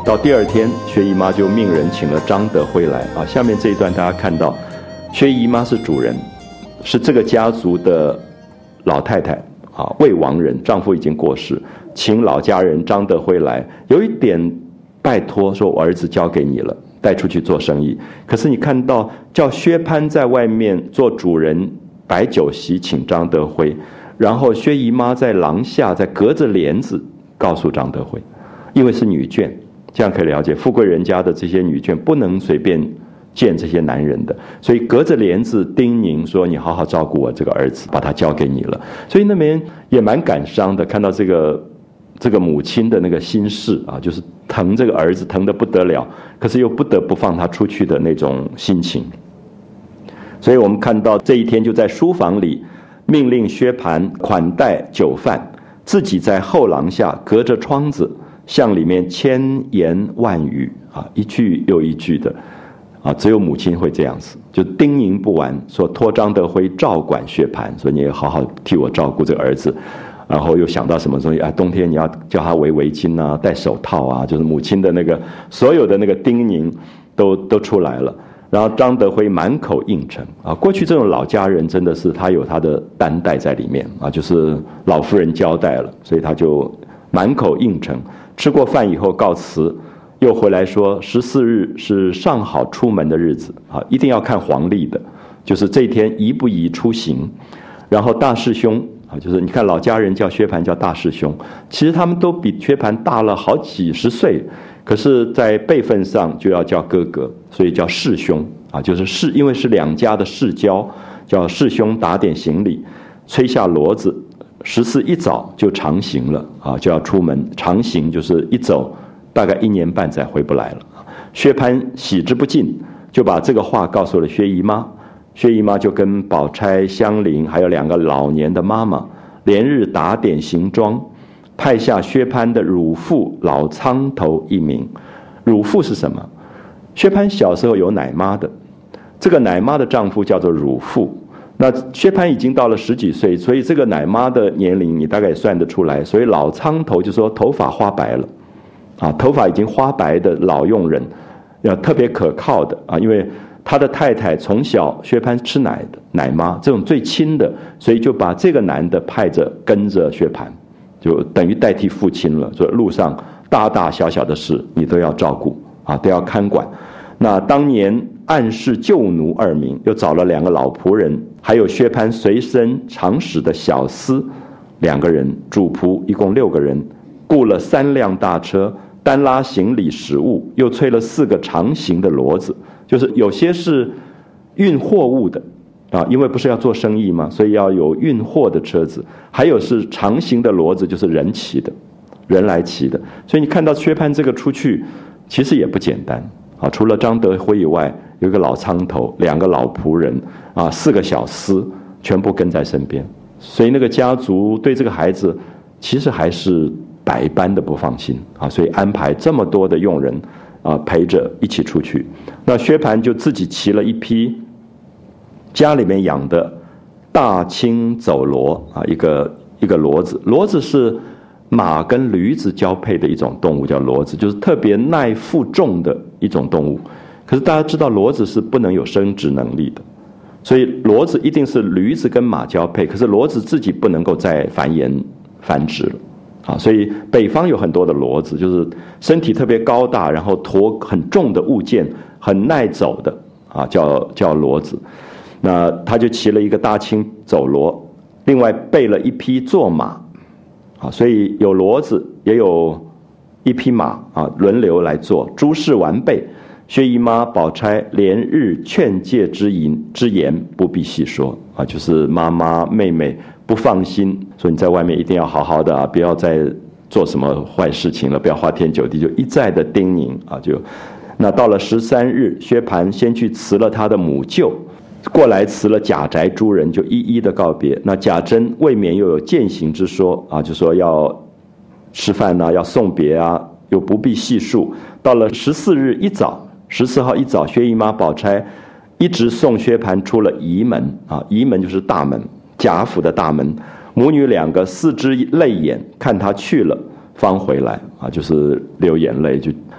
Speaker 1: 到第二天，薛姨妈就命人请了张德辉来啊。下面这一段大家看到，薛姨妈是主人，是这个家族的老太太啊，未亡人，丈夫已经过世，请老家人张德辉来，有一点拜托，说我儿子交给你了，带出去做生意。可是你看到叫薛蟠在外面做主人摆酒席请张德辉，然后薛姨妈在廊下在隔着帘子告诉张德辉，因为是女眷，这样可以了解富贵人家的这些女眷不能随便见这些男人的，所以隔着帘子叮咛说你好好照顾我这个儿子，把他交给你了。所以那边也蛮感伤的，看到这个这个母亲的那个心事啊，就是疼这个儿子疼得不得了，可是又不得不放他出去的那种心情。所以我们看到这一天就在书房里命令薛蟠款待酒饭，自己在后廊下隔着窗子向里面千言万语啊，一句又一句的啊，只有母亲会这样子，就叮咛不完，说托张德辉照管薛蟠，说你也好好替我照顾这个儿子。然后又想到什么东西啊？冬天你要叫他围围巾啊，戴手套啊，就是母亲的那个所有的那个叮咛都都出来了。然后张德辉满口应承啊。过去这种老家人真的是他有他的担待在里面啊，就是老夫人交代了，所以他就满口应承。吃过饭以后告辞，又回来说十四日是上好出门的日子啊，一定要看黄历的，就是这一天宜不宜出行。然后大师兄啊，就是你看老家人叫薛蟠叫大师兄，其实他们都比薛蟠大了好几十岁，可是在辈分上就要叫哥哥，所以叫世兄啊，就是世，因为是两家的世交，叫世兄打点行李，吹下骡子，十四一早就长行了啊，就要出门。长行就是一走大概一年半载回不来了。薛蟠喜之不尽，就把这个话告诉了薛姨妈。薛姨妈就跟宝钗、香菱还有两个老年的妈妈连日打点行装，派下薛蟠的乳父老苍头一名。乳父是什么？薛蟠小时候有奶妈的，这个奶妈的丈夫叫做乳父。那薛蟠已经到了十几岁，所以这个奶妈的年龄你大概也算得出来，所以老苍头就说头发花白了啊，头发已经花白的老佣人，要特别可靠的啊，因为他的太太从小薛蟠吃奶的奶妈，这种最亲的，所以就把这个男的派着跟着薛蟠，就等于代替父亲了。所以路上大大小小的事你都要照顾啊，都要看管。那当年暗示旧奴二名，又找了两个老仆人，还有薛蟠随身常使的小厮两个人，主仆一共六个人，雇了三辆大车，单拉行李食物，又催了四个长行的骡子。就是有些是运货物的啊，因为不是要做生意嘛，所以要有运货的车子，还有是长行的骡子，就是人骑的，人来骑的。所以你看到薛蟠这个出去其实也不简单啊，除了张德辉以外，有一个老苍头，两个老仆人啊，四个小厮全部跟在身边，所以那个家族对这个孩子其实还是百般的不放心啊，所以安排这么多的佣人啊，陪着一起出去。那薛蟠就自己骑了一匹家里面养的大青走骡啊，一个一个骡子，骡子是马跟驴子交配的一种动物，叫骡子，就是特别耐负重的一种动物。可是大家知道骡子是不能有生殖能力的，所以骡子一定是驴子跟马交配，可是骡子自己不能够再繁衍繁殖了啊，所以北方有很多的骡子，就是身体特别高大，然后驮很重的物件，很耐走的啊，叫叫骡子。那他就骑了一个大青走骡，另外备了一匹坐马啊，所以有骡子也有一匹马啊，轮流来坐。诸事完备，薛姨妈、宝钗连日劝诫之言之言不必细说啊，就是妈妈妹妹不放心，说你在外面一定要好好的啊，不要再做什么坏事情了，不要花天酒地，就一再的叮咛啊。就那到了十三日，薛蟠先去辞了他的母舅，过来辞了贾宅诸人，就一一的告别。那贾珍未免又有践行之说啊，就说要吃饭啊，要送别啊，又不必细述。到了十四日一早，十四号一早，薛姨妈、宝钗一直送薛蟠出了仪门啊，仪门就是大门，贾府的大门。母女两个四只泪眼看他去了，方回来啊，就是流眼泪，就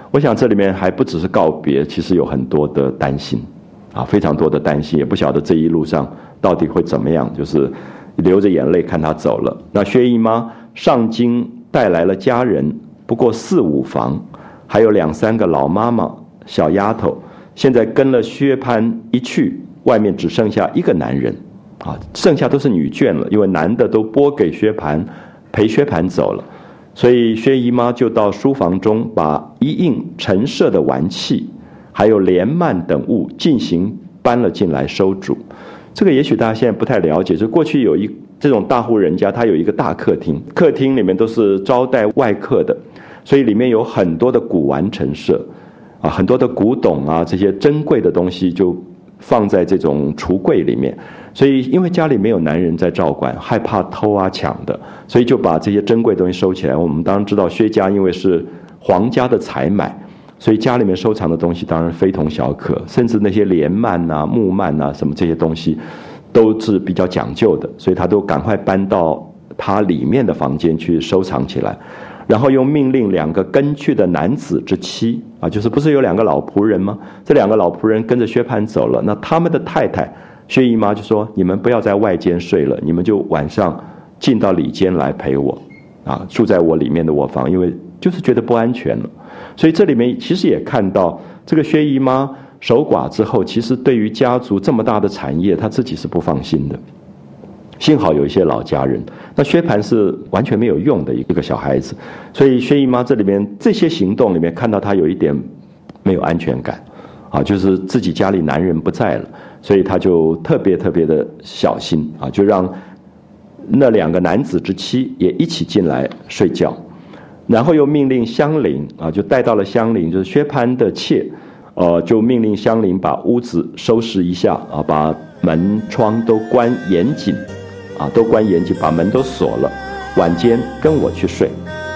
Speaker 1: 我想这里面还不只是告别，其实有很多的担心啊，非常多的担心，也不晓得这一路上到底会怎么样，就是流着眼泪看他走了。那薛姨妈上京带来了家人，不过四五房，还有两三个老妈妈、小丫头，现在跟了薛蟠一去，外面只剩下一个男人啊，剩下都是女眷了，因为男的都拨给薛蟠，陪薛蟠走了。所以薛姨妈就到书房中，把一应陈设的玩器还有帘幔等物进行搬了进来收煮。这个也许大家现在不太了解，就过去有一这种大户人家，他有一个大客厅，客厅里面都是招待外客的，所以里面有很多的古玩陈设啊，很多的古董啊，这些珍贵的东西就放在这种橱柜里面。所以因为家里没有男人在照管，害怕偷啊抢的，所以就把这些珍贵的东西收起来。我们当然知道薛家因为是皇家的采买，所以家里面收藏的东西当然非同小可，甚至那些帘幔啊、木幔啊什么这些东西都是比较讲究的，所以他都赶快搬到他里面的房间去收藏起来。然后又命令两个跟去的男子之妻啊，就是不是有两个老仆人吗？这两个老仆人跟着薛蟠走了，那他们的太太薛姨妈就说：你们不要在外间睡了，你们就晚上进到里间来陪我啊，住在我里面的卧房，因为就是觉得不安全了。所以这里面其实也看到这个薛姨妈守寡之后，其实对于家族这么大的产业，她自己是不放心的。幸好有一些老家人，那薛蟠是完全没有用的一个小孩子，所以薛姨妈这里面这些行动里面看到她有一点没有安全感啊，就是自己家里男人不在了，所以她就特别特别的小心啊，就让那两个男子之妻也一起进来睡觉，然后又命令香菱啊，就带到了香菱，就是薛蟠的妾，呃，就命令香菱把屋子收拾一下啊，把门窗都关严谨。啊，都关严谨，把门都锁了。晚间跟我去睡。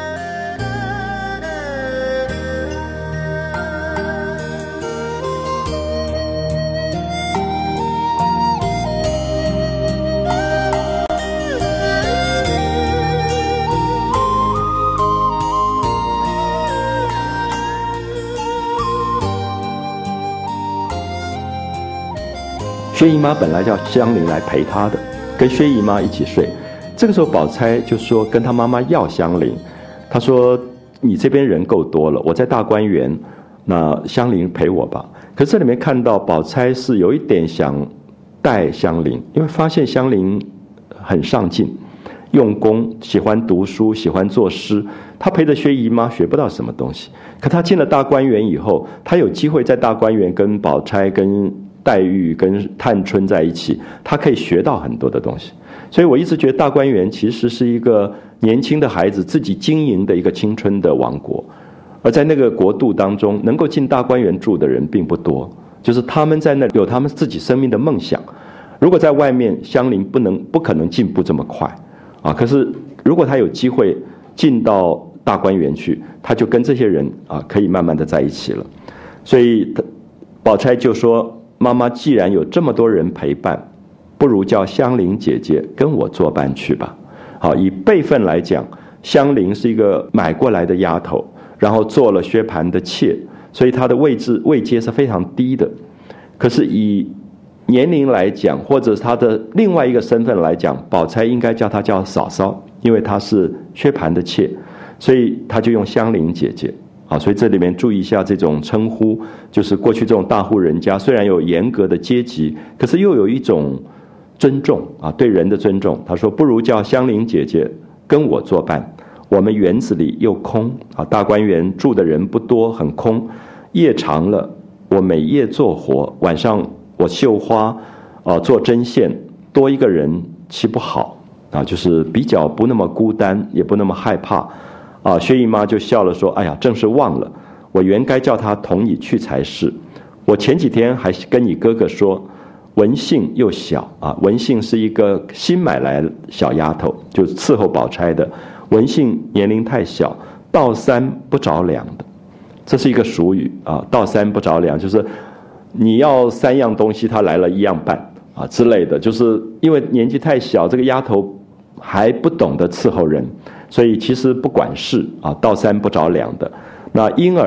Speaker 1: 薛姨妈本来叫香菱来陪她的。跟薛姨妈一起睡，这个时候宝钗就说跟她妈妈要香菱，她说你这边人够多了，我在大观园，那香菱陪我吧。可是这里面看到宝钗是有一点想带香菱，因为发现香菱很上进用功，喜欢读书，喜欢作诗，她陪着薛姨妈学不到什么东西，可她进了大观园以后，她有机会在大观园跟宝钗跟黛玉跟探春在一起，他可以学到很多的东西。所以我一直觉得大观园其实是一个年轻的孩子自己经营的一个青春的王国，而在那个国度当中，能够进大观园住的人并不多，就是他们在那里有他们自己生命的梦想。如果在外面，香菱不能不可能进步这么快啊。可是如果他有机会进到大观园去，他就跟这些人啊可以慢慢的在一起了。所以宝钗就说，妈妈既然有这么多人陪伴，不如叫香菱姐姐跟我作伴去吧。好，以辈分来讲，香菱是一个买过来的丫头，然后做了薛蟠的妾，所以她的位置位阶是非常低的。可是以年龄来讲，或者她的另外一个身份来讲，宝钗应该叫她叫嫂嫂，因为她是薛蟠的妾，所以她就用香菱姐姐。啊，所以这里面注意一下这种称呼，就是过去这种大户人家虽然有严格的阶级，可是又有一种尊重啊，对人的尊重。他说不如叫香菱姐姐跟我作伴，我们园子里又空啊，大观园住的人不多，很空，夜长了，我每夜做活，晚上我绣花啊，做针线，多一个人岂不好啊？就是比较不那么孤单，也不那么害怕。啊，薛姨妈就笑了说，哎呀，正是忘了，我原该叫她同你去才是。我前几天还跟你哥哥说，文信又小啊，文信是一个新买来小丫头，就是伺候宝钗的。文信年龄太小，倒三不着两的，这是一个俗语啊，倒三不着两就是你要三样东西，他来了一样半啊之类的，就是因为年纪太小，这个丫头还不懂得伺候人。所以其实不管事啊，倒三不着两的。那因而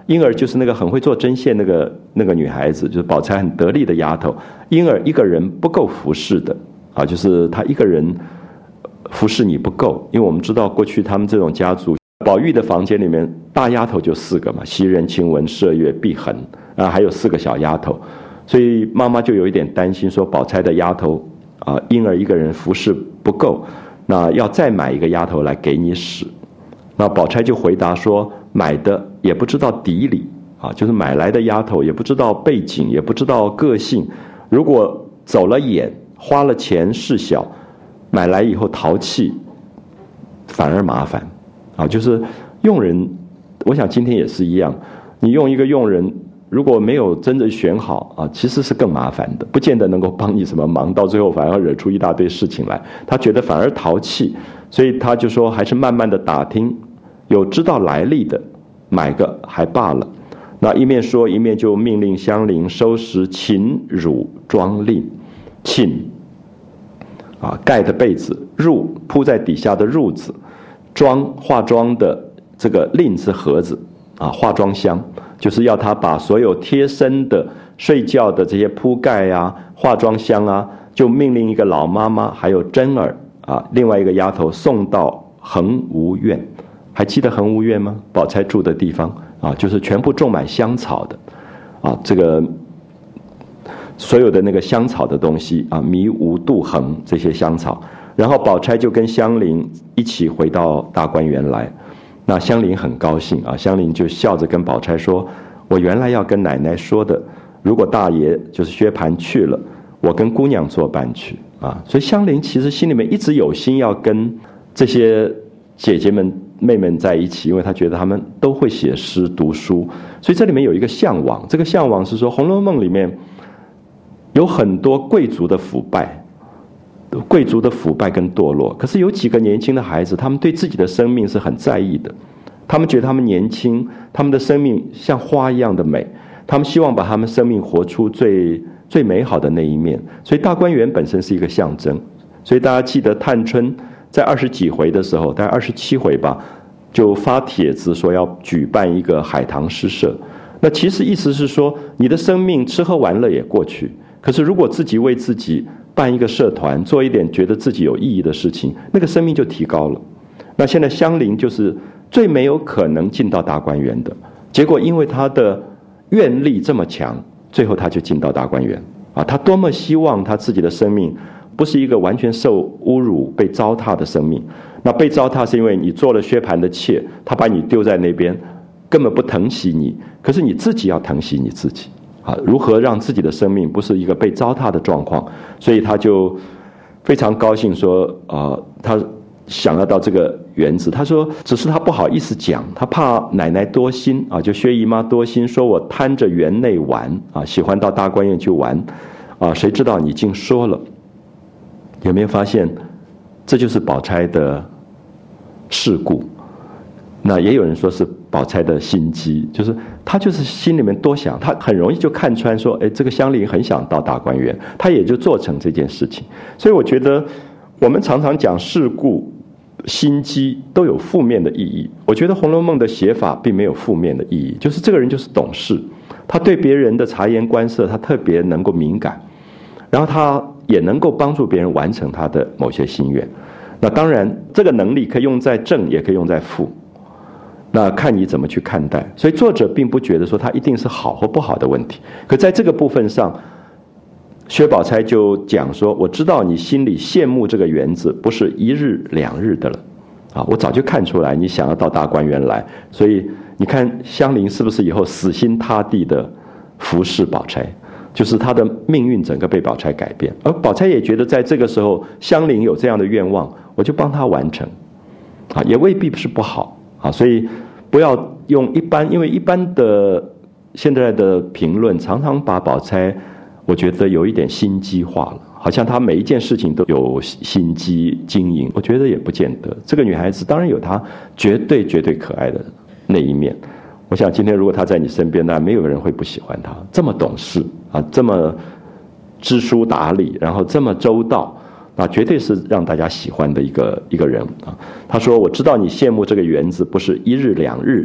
Speaker 1: 婴儿就是那个很会做针线那个那个女孩子，就是宝钗很得力的丫头。婴儿一个人不够服侍的啊，就是她一个人服侍你不够，因为我们知道过去他们这种家族，宝玉的房间里面大丫头就四个嘛，袭人、晴雯、麝月、碧痕啊，还有四个小丫头，所以妈妈就有一点担心，说宝钗的丫头啊，婴儿一个人服侍不够，那要再买一个丫头来给你使。那宝钗就回答说，买的也不知道底里啊，就是买来的丫头也不知道背景，也不知道个性，如果走了眼，花了钱事小，买来以后淘气，反而麻烦啊。就是用人，我想今天也是一样，你用一个用人，如果没有真的选好啊，其实是更麻烦的，不见得能够帮你什么忙，到最后反而惹出一大堆事情来。他觉得反而淘气，所以他就说还是慢慢的打听，有知道来历的买个还罢了。那一面说一面就命令香菱收拾寝褥妆令。寝啊，盖的被子，褥铺在底下的褥子，妆化妆的这个令是盒子啊，化妆箱，就是要他把所有贴身的睡觉的这些铺盖啊、化妆箱啊，就命令一个老妈妈还有真儿啊，另外一个丫头送到恒芜院。还记得恒芜院吗？宝钗住的地方啊，就是全部种满香草的啊，这个所有的那个香草的东西啊，迷芜、杜衡这些香草。然后宝钗就跟香菱一起回到大观园来。那香菱很高兴啊，香菱就笑着跟宝钗说，我原来要跟奶奶说的，如果大爷就是薛蟠去了，我跟姑娘作伴去啊。所以香菱其实心里面一直有心要跟这些姐姐们妹妹在一起，因为她觉得她们都会写诗读书，所以这里面有一个向往。这个向往是说《红楼梦》里面有很多贵族的腐败，贵族的腐败跟堕落，可是有几个年轻的孩子，他们对自己的生命是很在意的，他们觉得他们年轻，他们的生命像花一样的美，他们希望把他们生命活出最最美好的那一面。所以大观园本身是一个象征。所以大家记得探春在二十几回的时候，大概二十七回吧，就发帖子说要举办一个海棠诗社。那其实意思是说，你的生命吃喝玩乐也过去，可是如果自己为自己办一个社团，做一点觉得自己有意义的事情，那个生命就提高了。那现在香菱就是最没有可能进到大观园的，结果因为她的愿力这么强，最后她就进到大观园啊！她多么希望她自己的生命不是一个完全受侮辱、被糟蹋的生命。那被糟蹋是因为你做了薛蟠的妾，他把你丢在那边，根本不疼惜你。可是你自己要疼惜你自己啊！如何让自己的生命不是一个被糟蹋的状况？所以他就非常高兴说，啊、呃，他想要到这个园子。他说，只是他不好意思讲，他怕奶奶多心啊，就薛姨妈多心，说我贪着园内玩啊，喜欢到大观园去玩啊，谁知道你竟说了。有没有发现，这就是宝钗的世故？那也有人说是宝钗的心机，就是她就是心里面多想，她很容易就看穿说，哎，这个香菱很想到大观园，她也就做成这件事情。所以我觉得我们常常讲世故、心机都有负面的意义，我觉得《红楼梦》的写法并没有负面的意义，就是这个人就是懂事，他对别人的察言观色他特别能够敏感，然后他也能够帮助别人完成他的某些心愿。那当然这个能力可以用在正也可以用在负，那看你怎么去看待。所以作者并不觉得说他一定是好或不好的问题，可在这个部分上薛宝钗就讲说，我知道你心里羡慕这个园子不是一日两日的了啊，我早就看出来你想要到大观园来，所以你看香菱是不是以后死心塌地的服侍宝钗，就是她的命运整个被宝钗改变。而宝钗也觉得在这个时候香菱有这样的愿望，我就帮她完成啊，也未必是不好啊。所以不要用一般，因为一般的现在的评论常常把宝钗我觉得有一点心机化了，好像她每一件事情都有心机经营，我觉得也不见得。这个女孩子当然有她绝对绝对可爱的那一面，我想今天如果她在你身边，那没有人会不喜欢她，这么懂事啊，这么知书达理，然后这么周到，那绝对是让大家喜欢的一个一个人啊。她说，我知道你羡慕这个园子不是一日两日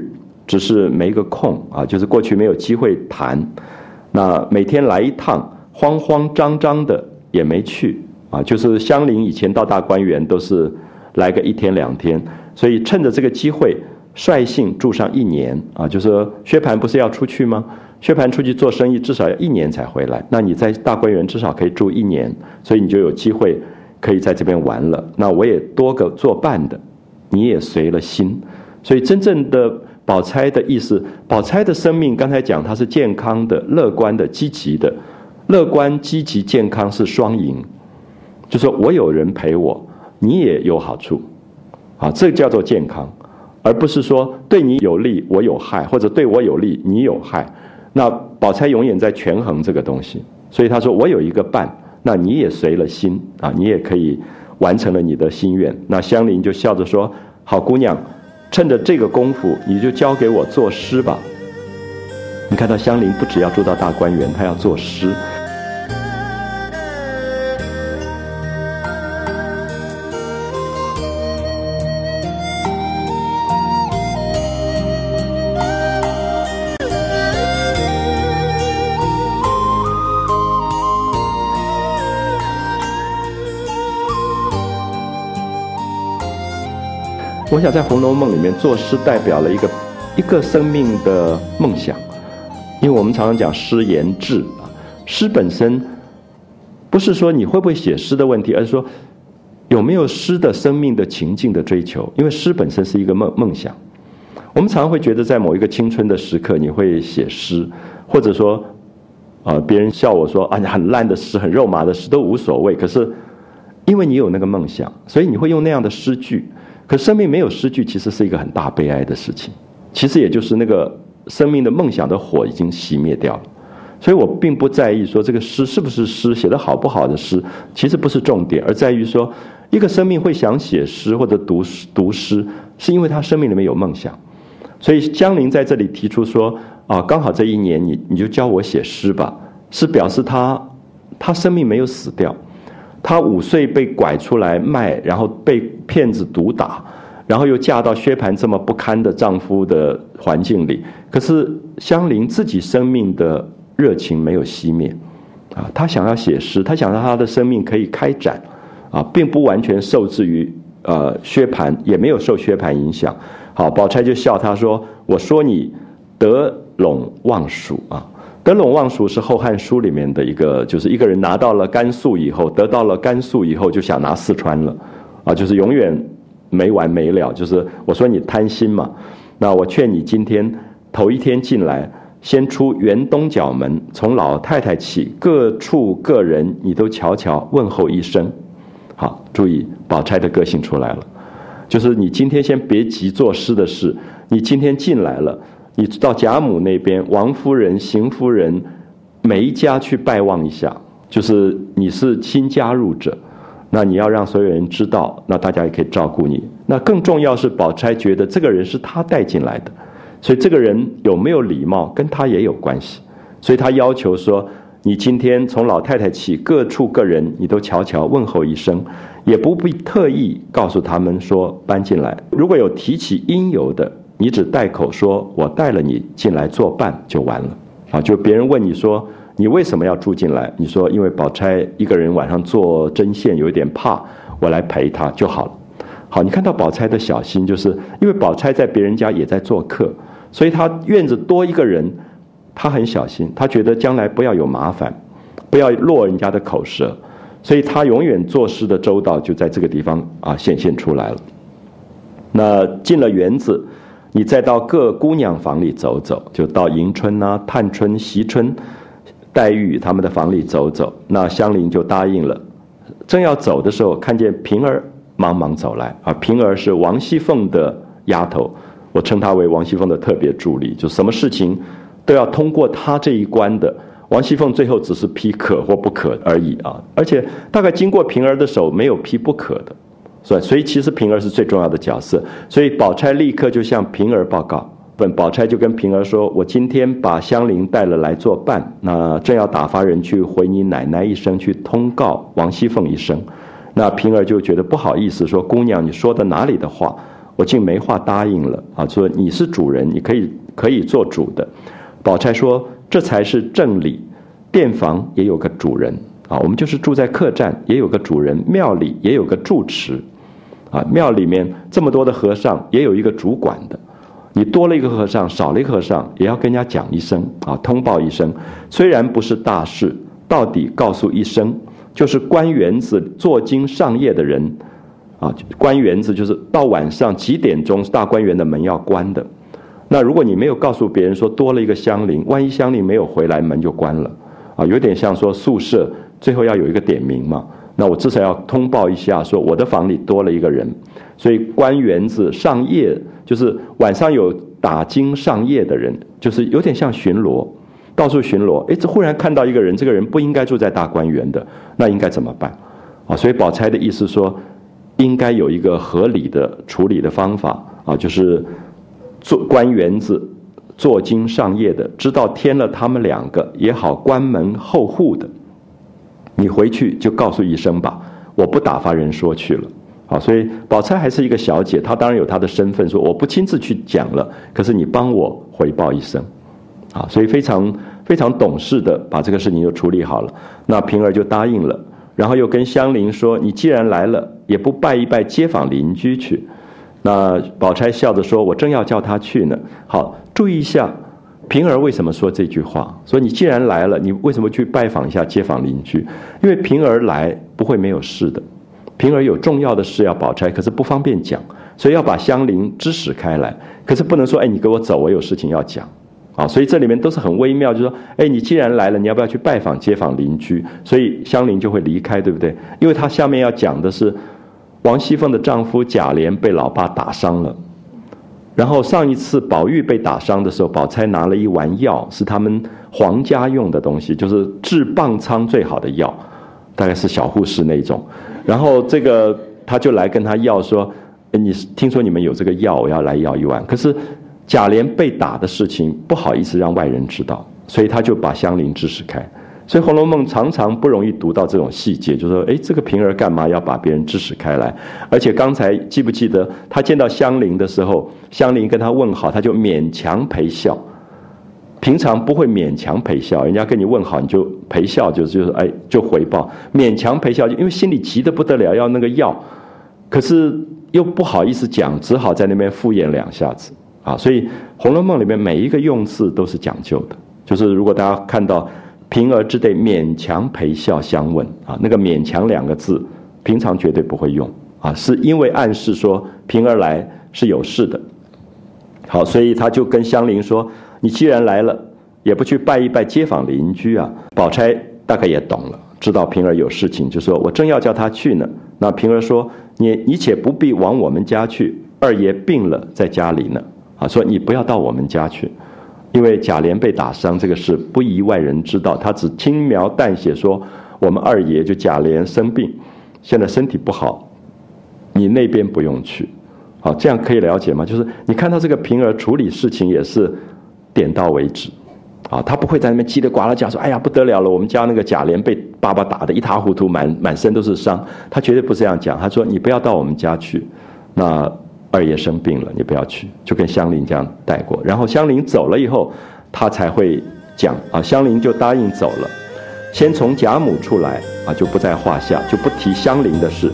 Speaker 1: 只是没个空啊，就是过去没有机会谈。那每天来一趟，慌慌张张的也没去啊。就是香菱以前到大观园都是来个一天两天，所以趁着这个机会，率性住上一年啊。就是说薛蟠不是要出去吗？薛蟠出去做生意至少要一年才回来，那你在大观园至少可以住一年，所以你就有机会可以在这边玩了。那我也多个作伴的，你也随了心。所以真正的宝钗的意思，宝钗的生命刚才讲它是健康的、乐观的、积极的。乐观、积极、健康是双赢，就说我有人陪我，你也有好处啊，这叫做健康，而不是说对你有利我有害，或者对我有利你有害。那宝钗永远在权衡这个东西，所以他说我有一个伴，那你也随了心啊，你也可以完成了你的心愿。那香菱就笑着说，好姑娘，趁着这个功夫你就交给我作诗吧。你看到香菱不只要住到大观园，她要作诗。我想在《红楼梦》里面，作诗代表了一个一个生命的梦想，因为我们常常讲诗言志啊，诗本身不是说你会不会写诗的问题，而是说有没有诗的生命的情境的追求，因为诗本身是一个梦梦想。我们常常会觉得在某一个青春的时刻你会写诗，或者说呃，别人笑我说啊，很烂的诗、很肉麻的诗都无所谓，可是因为你有那个梦想，所以你会用那样的诗句。可生命没有诗句其实是一个很大悲哀的事情，其实也就是那个生命的梦想的火已经熄灭掉了。所以我并不在意说这个诗是不是诗，写得好不好的诗其实不是重点，而在于说一个生命会想写诗或者读读诗，是因为他生命里面有梦想。所以香菱在这里提出说啊，刚好这一年你你就教我写诗吧，是表示他他生命没有死掉。她五岁被拐出来卖，然后被骗子毒打，然后又嫁到薛蟠这么不堪的丈夫的环境里。可是香菱自己生命的热情没有熄灭啊，她想要写诗，她想让她的生命可以开展啊，并不完全受制于呃薛蟠，也没有受薛蟠影响。好，宝钗就笑她说：“我说你得陇望蜀啊。”得陇望蜀是《后汉书》里面的一个，就是一个人拿到了甘肃以后，得到了甘肃以后就想拿四川了，啊，就是永远没完没了。就是我说你贪心嘛，那我劝你今天头一天进来，先出园东角门，从老太太起，各处各人你都瞧瞧问候一声。好，注意宝钗的个性出来了，就是你今天先别急做诗的事，你今天进来了。你到贾母那边，王夫人、邢夫人，每一家去拜望一下，就是你是新加入者，那你要让所有人知道，那大家也可以照顾你。那更重要是宝钗觉得这个人是她带进来的，所以这个人有没有礼貌跟她也有关系，所以她要求说，你今天从老太太起，各处各人你都瞧瞧问候一声，也不必特意告诉他们说搬进来，如果有提起因由的，你只带口说我带了你进来作伴就完了啊！就别人问你说你为什么要住进来，你说因为宝钗一个人晚上做针线有一点怕，我来陪她就好了。好，你看到宝钗的小心，就是因为宝钗在别人家也在做客，所以她院子多一个人，她很小心，她觉得将来不要有麻烦，不要落人家的口舌，所以她永远做事的周到就在这个地方啊显现出来了。那进了园子，你再到各姑娘房里走走，就到迎春啊、探春、惜春、黛玉他们的房里走走。那香菱就答应了。正要走的时候，看见平儿忙忙走来啊。平儿是王熙凤的丫头，我称她为王熙凤的特别助理，就什么事情都要通过她这一关的。王熙凤最后只是批可或不可而已啊，而且大概经过平儿的手，没有批不可的。所以其实平儿是最重要的角色，所以宝钗立刻就向平儿报告。本宝钗就跟平儿说，我今天把香菱带了来作伴，那正要打发人去回你奶奶一声，去通告王熙凤一声。那平儿就觉得不好意思，说姑娘你说的哪里的话， 我竟没话答应了啊！说你是主人，你可以可以做主的。宝钗说：“这才是正理，店房也有个主人啊，我们就是住在客栈，也有个主人；庙里也有个住持啊，庙里面这么多的和尚，也有一个主管的。你多了一个和尚，少了一个和尚，也要跟人家讲一声啊，通报一声。虽然不是大事，到底告诉一声，就是关园子做经上夜的人。”啊，关园子就是到晚上几点钟，大观园的门要关的。那如果你没有告诉别人说多了一个香菱，万一香菱没有回来，门就关了。啊，有点像说宿舍最后要有一个点名嘛。那我至少要通报一下，说我的房里多了一个人。所以关园子上夜，就是晚上有打经上夜的人，就是有点像巡逻，到处巡逻。哎，这忽然看到一个人，这个人不应该住在大观园的，那应该怎么办？啊，所以宝钗的意思说，应该有一个合理的处理的方法啊，就是做关园子做经上夜的，知道添了他们两个也好关门候户的，你回去就告诉一声吧，我不打发人说去了。好，所以宝钗还是一个小姐，她当然有她的身份，说我不亲自去讲了，可是你帮我回报一声啊，所以非常非常懂事的把这个事情就处理好了。那平儿就答应了，然后又跟香菱说，你既然来了，也不拜一拜街坊邻居去。那宝钗笑着说，我正要叫他去呢。好，注意一下平儿为什么说这句话，说你既然来了，你为什么去拜访一下街坊邻居？因为平儿来不会没有事的，平儿有重要的事要宝钗，可是不方便讲，所以要把香菱支使开来，可是不能说哎，你给我走，我有事情要讲啊，所以这里面都是很微妙，就是说，哎，你既然来了，你要不要去拜访街坊邻居？所以香菱就会离开，对不对？因为她下面要讲的是王熙凤的丈夫贾琏被老爸打伤了，然后上一次宝玉被打伤的时候，宝钗拿了一丸药，是他们皇家用的东西，就是治棒疮最好的药，大概是小护士那种。然后这个他就来跟他要说，你听说你们有这个药，我要来要一丸。可是贾琏被打的事情不好意思让外人知道，所以他就把香菱支使开。所以《红楼梦》常常不容易读到这种细节，就是说，哎，这个平儿干嘛要把别人支使开来？而且刚才记不记得他见到香菱的时候，香菱跟他问好，他就勉强陪笑。平常不会勉强陪笑，人家跟你问好你就陪笑，就就是哎就回报，勉强陪笑，因为心里急得不得了，要那个药，可是又不好意思讲，只好在那边敷衍两下子啊。所以《红楼梦》里面每一个用字都是讲究的，就是如果大家看到平儿之得勉强陪笑相问啊，那个勉强两个字平常绝对不会用啊，是因为暗示说平儿来是有事的。好，所以他就跟香菱说，你既然来了，也不去拜一拜街坊邻居啊。宝钗大概也懂了，知道平儿有事情，就说我正要叫他去呢。那平儿说，你你且不必往我们家去，二爷病了在家里呢啊，说你不要到我们家去，因为贾琏被打伤这个事不宜外人知道，他只轻描淡写说我们二爷就贾琏生病，现在身体不好，你那边不用去。好，这样可以了解吗？就是你看到这个平儿处理事情也是点到为止啊，他不会在那边叽里呱啦讲说，哎呀不得了了，我们家那个贾琏被爸爸打得一塌糊涂，满满身都是伤，他绝对不是这样讲。他说你不要到我们家去，那二爷生病了，你不要去，就跟香菱这样带过。然后香菱走了以后，他才会讲啊，香菱就答应走了。先从贾母出来啊，就不在话下，就不提香菱的事。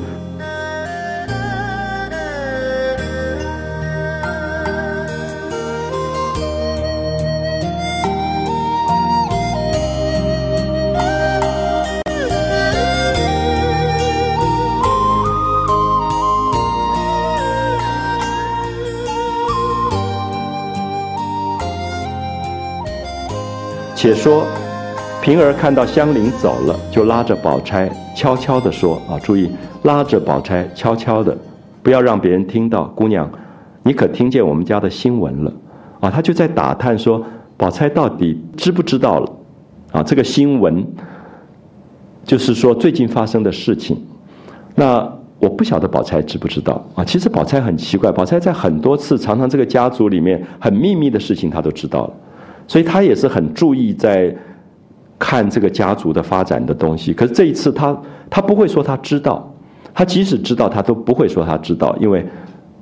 Speaker 1: 且说平儿看到香菱走了，就拉着宝钗悄悄地说啊，注意拉着宝钗悄悄的，不要让别人听到。姑娘，你可听见我们家的新闻了啊？他就在打探说，宝钗到底知不知道了啊？这个新闻就是说最近发生的事情。那我不晓得宝钗知不知道啊？其实宝钗很奇怪，宝钗在很多次常常这个家族里面很秘密的事情她都知道了。所以他也是很注意在看这个家族的发展的东西，可是这一次他他不会说他知道，他即使知道他都不会说他知道，因为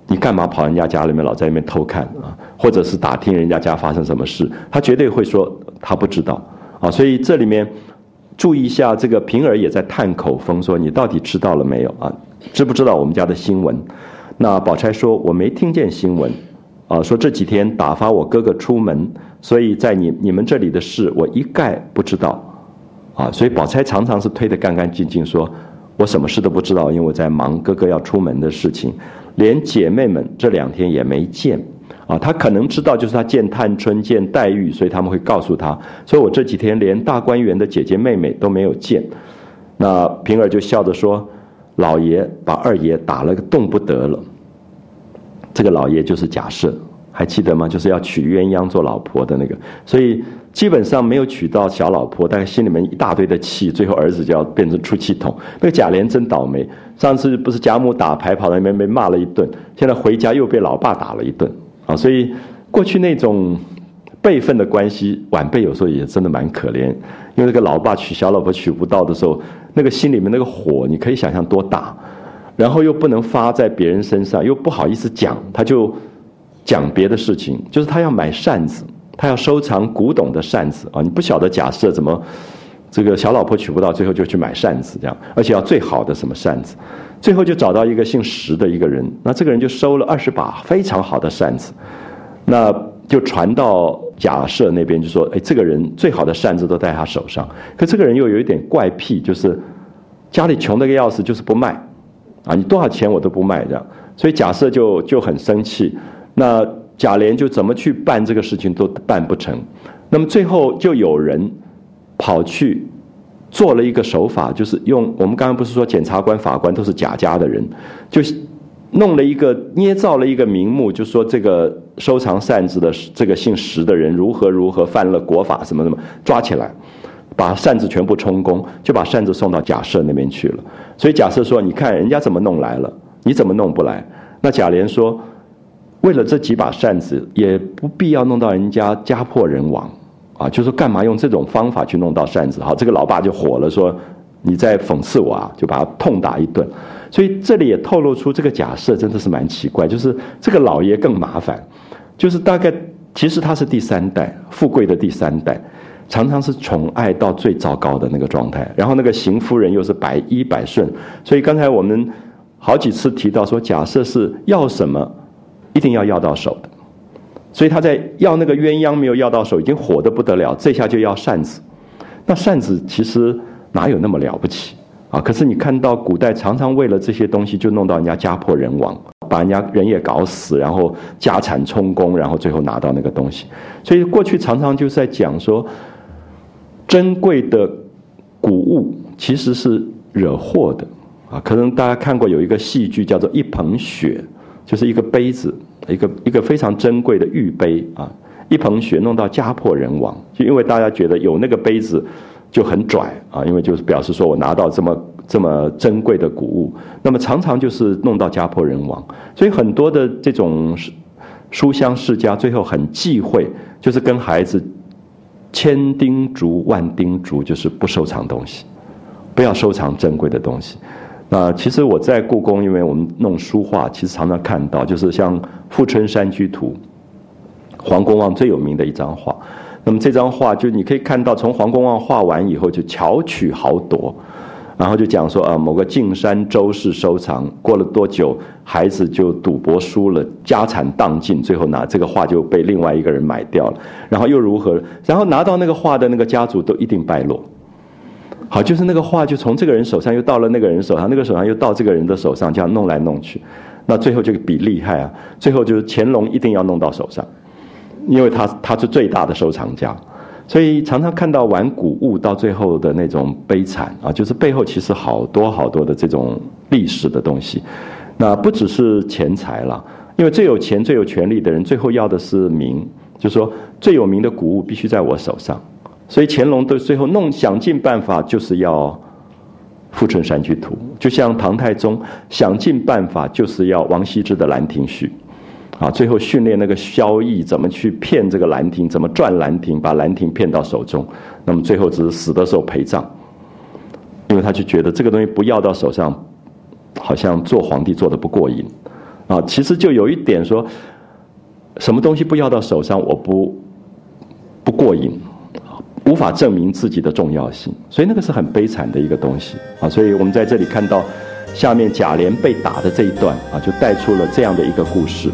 Speaker 1: 你干嘛跑人家家里面老在那边偷看啊？或者是打听人家家发生什么事？他绝对会说他不知道啊。所以这里面注意一下，这个平儿也在探口风，说你到底知道了没有啊？知不知道我们家的新闻？那宝钗说我没听见新闻啊，说这几天打发我哥哥出门，所以在你你们这里的事我一概不知道啊。所以宝钗常常是推得干干净净，说我什么事都不知道，因为我在忙哥哥要出门的事情，连姐妹们这两天也没见啊。他可能知道，就是他见探春、见黛玉，所以他们会告诉他，所以我这几天连大观园的姐姐妹妹都没有见。那平儿就笑着说，老爷把二爷打了个动不得了。这个老爷就是贾赦，还记得吗？就是要娶鸳鸯做老婆的那个，所以基本上没有娶到小老婆，但心里面一大堆的气，最后儿子就要变成出气筒。那个贾琏真倒霉，上次不是贾母打牌跑到那边被骂了一顿，现在回家又被老爸打了一顿啊！所以过去那种辈分的关系，晚辈有时候也真的蛮可怜，因为那个老爸娶小老婆娶不到的时候，那个心里面那个火，你可以想象多大，然后又不能发在别人身上，又不好意思讲，他就讲别的事情，就是他要买扇子，他要收藏古董的扇子啊！你不晓得假设怎么这个小老婆娶不到，最后就去买扇子这样，而且要最好的什么扇子，最后就找到一个姓石的一个人，那这个人就收了二十把非常好的扇子，那就传到贾赦那边，就说：哎，这个人最好的扇子都在他手上。可这个人又有一点怪癖，就是家里穷得个要死，就是不卖啊，你多少钱我都不卖这样。所以贾赦就就很生气。那贾琏就怎么去办这个事情都办不成，那么最后就有人跑去做了一个手法，就是用我们刚刚不是说检察官、法官都是贾家的人，就弄了一个捏造了一个名目，就说这个收藏扇子的这个姓石的人如何如何犯了国法什么什么，抓起来，把扇子全部充公，就把扇子送到贾赦那边去了。所以贾赦说：你看人家怎么弄来了，你怎么弄不来？那贾琏说：为了这几把扇子，也不必要弄到人家家破人亡啊！就说干嘛用这种方法去弄到扇子？好，这个老爸就火了，说你在讽刺我啊，就把他痛打一顿。所以这里也透露出这个假设真的是蛮奇怪，就是这个老爷更麻烦，就是大概其实他是第三代，富贵的第三代，常常是宠爱到最糟糕的那个状态，然后那个邢夫人又是百依百顺，所以刚才我们好几次提到说，假设是要什么一定要要到手的，所以他在要那个鸳鸯没有要到手，已经火得不得了，这下就要扇子。那扇子其实哪有那么了不起啊？可是你看到古代常常为了这些东西就弄到人家家破人亡，把人家人也搞死，然后家产充公，然后最后拿到那个东西。所以过去常常就是在讲说，珍贵的古物其实是惹祸的啊。可能大家看过有一个戏剧叫做《一捧雪》，就是一个杯子，一个一个非常珍贵的玉杯啊，一捧雪弄到家破人亡，就因为大家觉得有那个杯子就很拽啊，因为就是表示说我拿到这么这么珍贵的古物，那么常常就是弄到家破人亡。所以很多的这种书香世家最后很忌讳，就是跟孩子千叮嘱万叮嘱，就是不收藏东西，不要收藏珍贵的东西。那其实我在故宫，因为我们弄书画，其实常常看到，就是像《富春山居图》，黄公望最有名的一张画。那么这张画就你可以看到，从黄公望画完以后就巧取豪夺，然后就讲说啊，某个径山周氏收藏，过了多久，孩子就赌博输了，家产荡尽，最后拿这个画就被另外一个人买掉了，然后又如何？然后拿到那个画的那个家族都一定败落。好，就是那个画就从这个人手上又到了那个人手上，那个手上又到这个人的手上，这样弄来弄去，那最后就比厉害啊！最后就是乾隆一定要弄到手上，因为他他是最大的收藏家，所以常常看到玩古物到最后的那种悲惨啊，就是背后其实好多好多的这种历史的东西。那不只是钱财了，因为最有钱最有权力的人最后要的是名，就是说最有名的古物必须在我手上。所以乾隆的最后弄想尽办法就是要《富春山居图》，就像唐太宗想尽办法就是要王羲之的《兰亭序》，啊，最后训练那个萧绎怎么去骗这个兰亭，怎么赚兰亭，把兰亭骗到手中，那么最后只是死的时候陪葬，因为他就觉得这个东西不要到手上，好像做皇帝做得不过瘾， 啊，其实就有一点说，什么东西不要到手上，我不不过瘾，无法证明自己的重要性，所以那个是很悲惨的一个东西啊。所以我们在这里看到下面贾琏被打的这一段啊，就带出了这样的一个故事。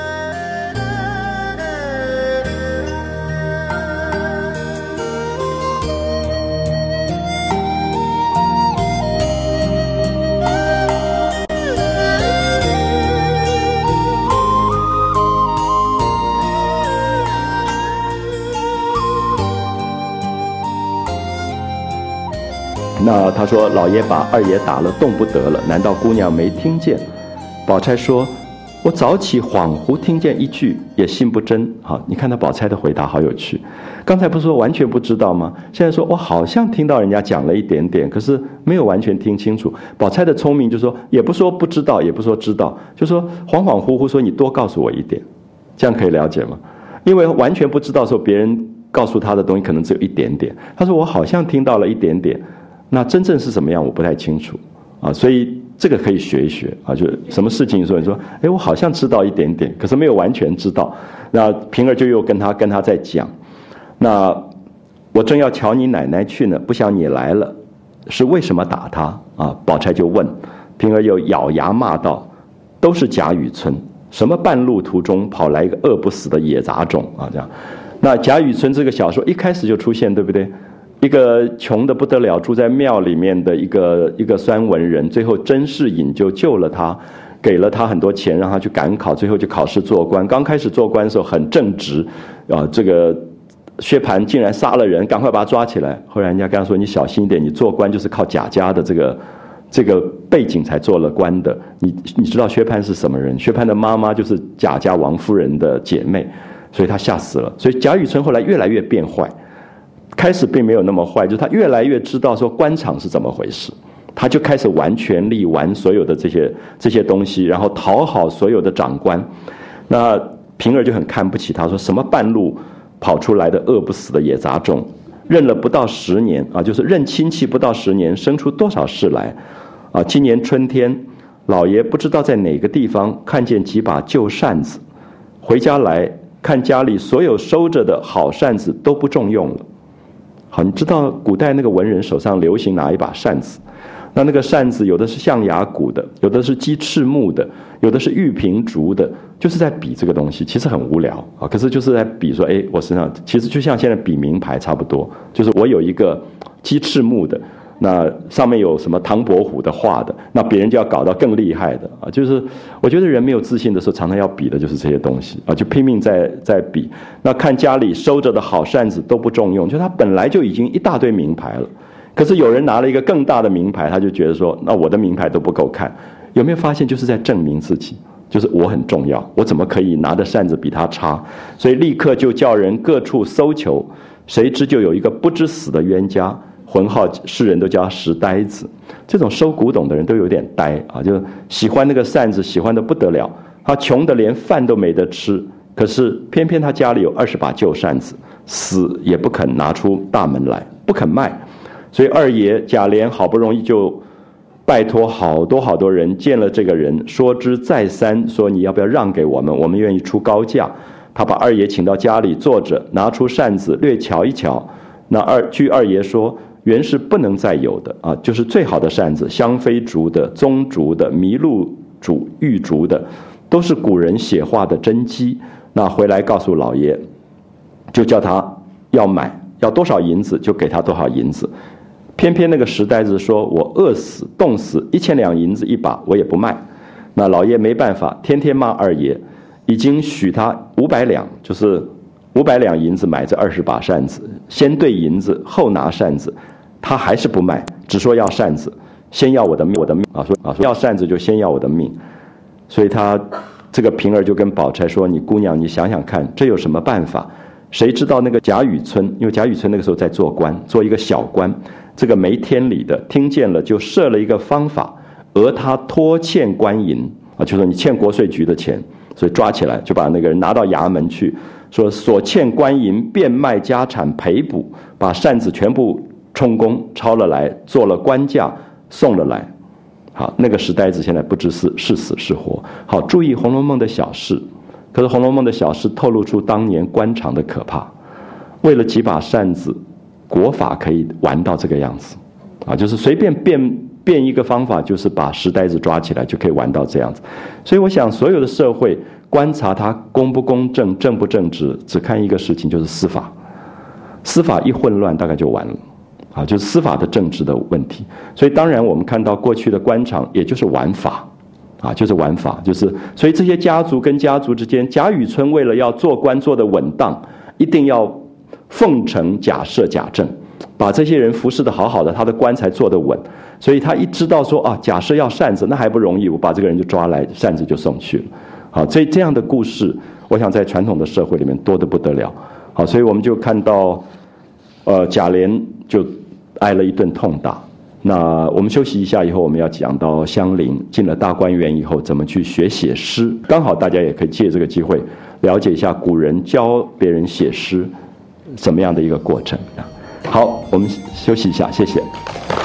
Speaker 1: 那他说老爷把二爷打了动不得了，难道姑娘没听见？宝钗说我早起恍惚听见一句，也信不真。好，你看到宝钗的回答好有趣，刚才不是说完全不知道吗？现在说我好像听到人家讲了一点点，可是没有完全听清楚。宝钗的聪明就说也不说不知道，也不说知道，就说恍恍惚惚，说你多告诉我一点，这样可以了解吗？因为完全不知道的时候，别人告诉他的东西可能只有一点点，他说我好像听到了一点点，那真正是什么样我不太清楚啊，所以这个可以学一学啊，就什么事情说你说，哎，我好像知道一点点，可是没有完全知道。那平儿就又跟他跟他在讲，那我正要瞧你奶奶去呢，不想你来了，是为什么打他啊？宝钗就问，平儿又咬牙骂道，都是贾雨村，什么半路途中跑来一个饿不死的野杂种啊，这样。那贾雨村这个小说一开始就出现，对不对？一个穷得不得了，住在庙里面的一个一个酸文人，最后甄士隐就救了他，给了他很多钱，让他去赶考，最后就考试做官。刚开始做官的时候很正直，啊，这个薛蟠竟然杀了人，赶快把他抓起来。后来人家跟他说：“你小心一点，你做官就是靠贾家的这个这个背景才做了官的。你你知道薛蟠是什么人？薛蟠的妈妈就是贾家王夫人的姐妹，所以他吓死了。所以贾雨村后来越来越变坏。”开始并没有那么坏，就是他越来越知道说官场是怎么回事，他就开始玩权力，玩所有的这些这些东西，然后讨好所有的长官。那平儿就很看不起他，说什么半路跑出来的饿不死的野杂种，认了不到十年啊，就是认亲戚不到十年，生出多少事来啊！今年春天，老爷不知道在哪个地方看见几把旧扇子，回家来看家里所有收着的好扇子都不中用了。好，你知道古代那个文人手上流行拿一把扇子，那那个扇子有的是象牙骨的，有的是鸡翅木的，有的是玉屏竹的，就是在比这个东西，其实很无聊啊。可是就是在比说，哎，我身上其实就像现在比名牌差不多，就是我有一个鸡翅木的，那上面有什么唐伯虎的画的，那别人就要搞到更厉害的啊。就是我觉得人没有自信的时候，常常要比的就是这些东西啊，就拼命在在比。那看家里收着的好扇子都不中用，就他本来就已经一大堆名牌了，可是有人拿了一个更大的名牌，他就觉得说，那我的名牌都不够看。有没有发现就是在证明自己，就是我很重要，我怎么可以拿的扇子比他差？所以立刻就叫人各处搜求，谁知就有一个不知死的冤家，浑号世人都叫他石呆子。这种收古董的人都有点呆啊，就喜欢那个扇子，喜欢的不得了。他穷得连饭都没得吃，可是偏偏他家里有二十把旧扇子，死也不肯拿出大门来，不肯卖。所以二爷贾琏好不容易就拜托好多好多人见了这个人，说之再三，说你要不要让给我们，我们愿意出高价。他把二爷请到家里坐着，拿出扇子略瞧一瞧。那二据二爷说，原是不能再有的啊，就是最好的扇子，香妃竹的、棕竹的、麋鹿竹、玉竹的，都是古人写画的真迹。那回来告诉老爷，就叫他要买，要多少银子就给他多少银子。偏偏那个石呆子说，我饿死冻死一千两银子一把我也不卖。那老爷没办法，天天骂二爷，已经许他五百两，就是五百两银子买这二十把扇子，先兑银子后拿扇子，他还是不卖，只说要扇子，先要我的命，我的命啊，说啊说要扇子就先要我的命。所以他这个平儿就跟宝钗说，你姑娘你想想看，这有什么办法？谁知道那个贾雨村，因为贾雨村那个时候在做官，做一个小官，这个没天理的听见了，就设了一个方法，讹他拖欠官银啊，就说你欠国税局的钱，所以抓起来就把那个人拿到衙门去，说所欠官银变卖家产赔补，把扇子全部充公抄了来，做了官价送了来。 好，那个石呆子现在不知是是死是活。好，注意《红楼梦》的小事，可是《红楼梦》的小事透露出当年官场的可怕。为了几把扇子，国法可以玩到这个样子，啊，就是随便变变一个方法，就是把石呆子抓起来就可以玩到这样子。所以我想，所有的社会观察它公不公正、正不正直，只看一个事情，就是司法。司法一混乱，大概就完了。啊，就是司法的政治的问题。所以当然我们看到过去的官场，也就是玩法，啊，就是玩法，就是所以这些家族跟家族之间，贾雨村为了要做官做得稳当，一定要奉承贾赦、贾政，把这些人服侍得好好的，他的官才做得稳。所以他一知道说啊，贾赦要扇子，那还不容易，我把这个人就抓来，扇子就送去了。好，这这样的故事，我想在传统的社会里面多得不得了。好，所以我们就看到，呃，贾琏就挨了一顿痛打。那我们休息一下以后，我们要讲到香菱进了大观园以后怎么去学写诗，刚好大家也可以借这个机会了解一下古人教别人写诗怎么样的一个过程。好，我们休息一下，谢谢。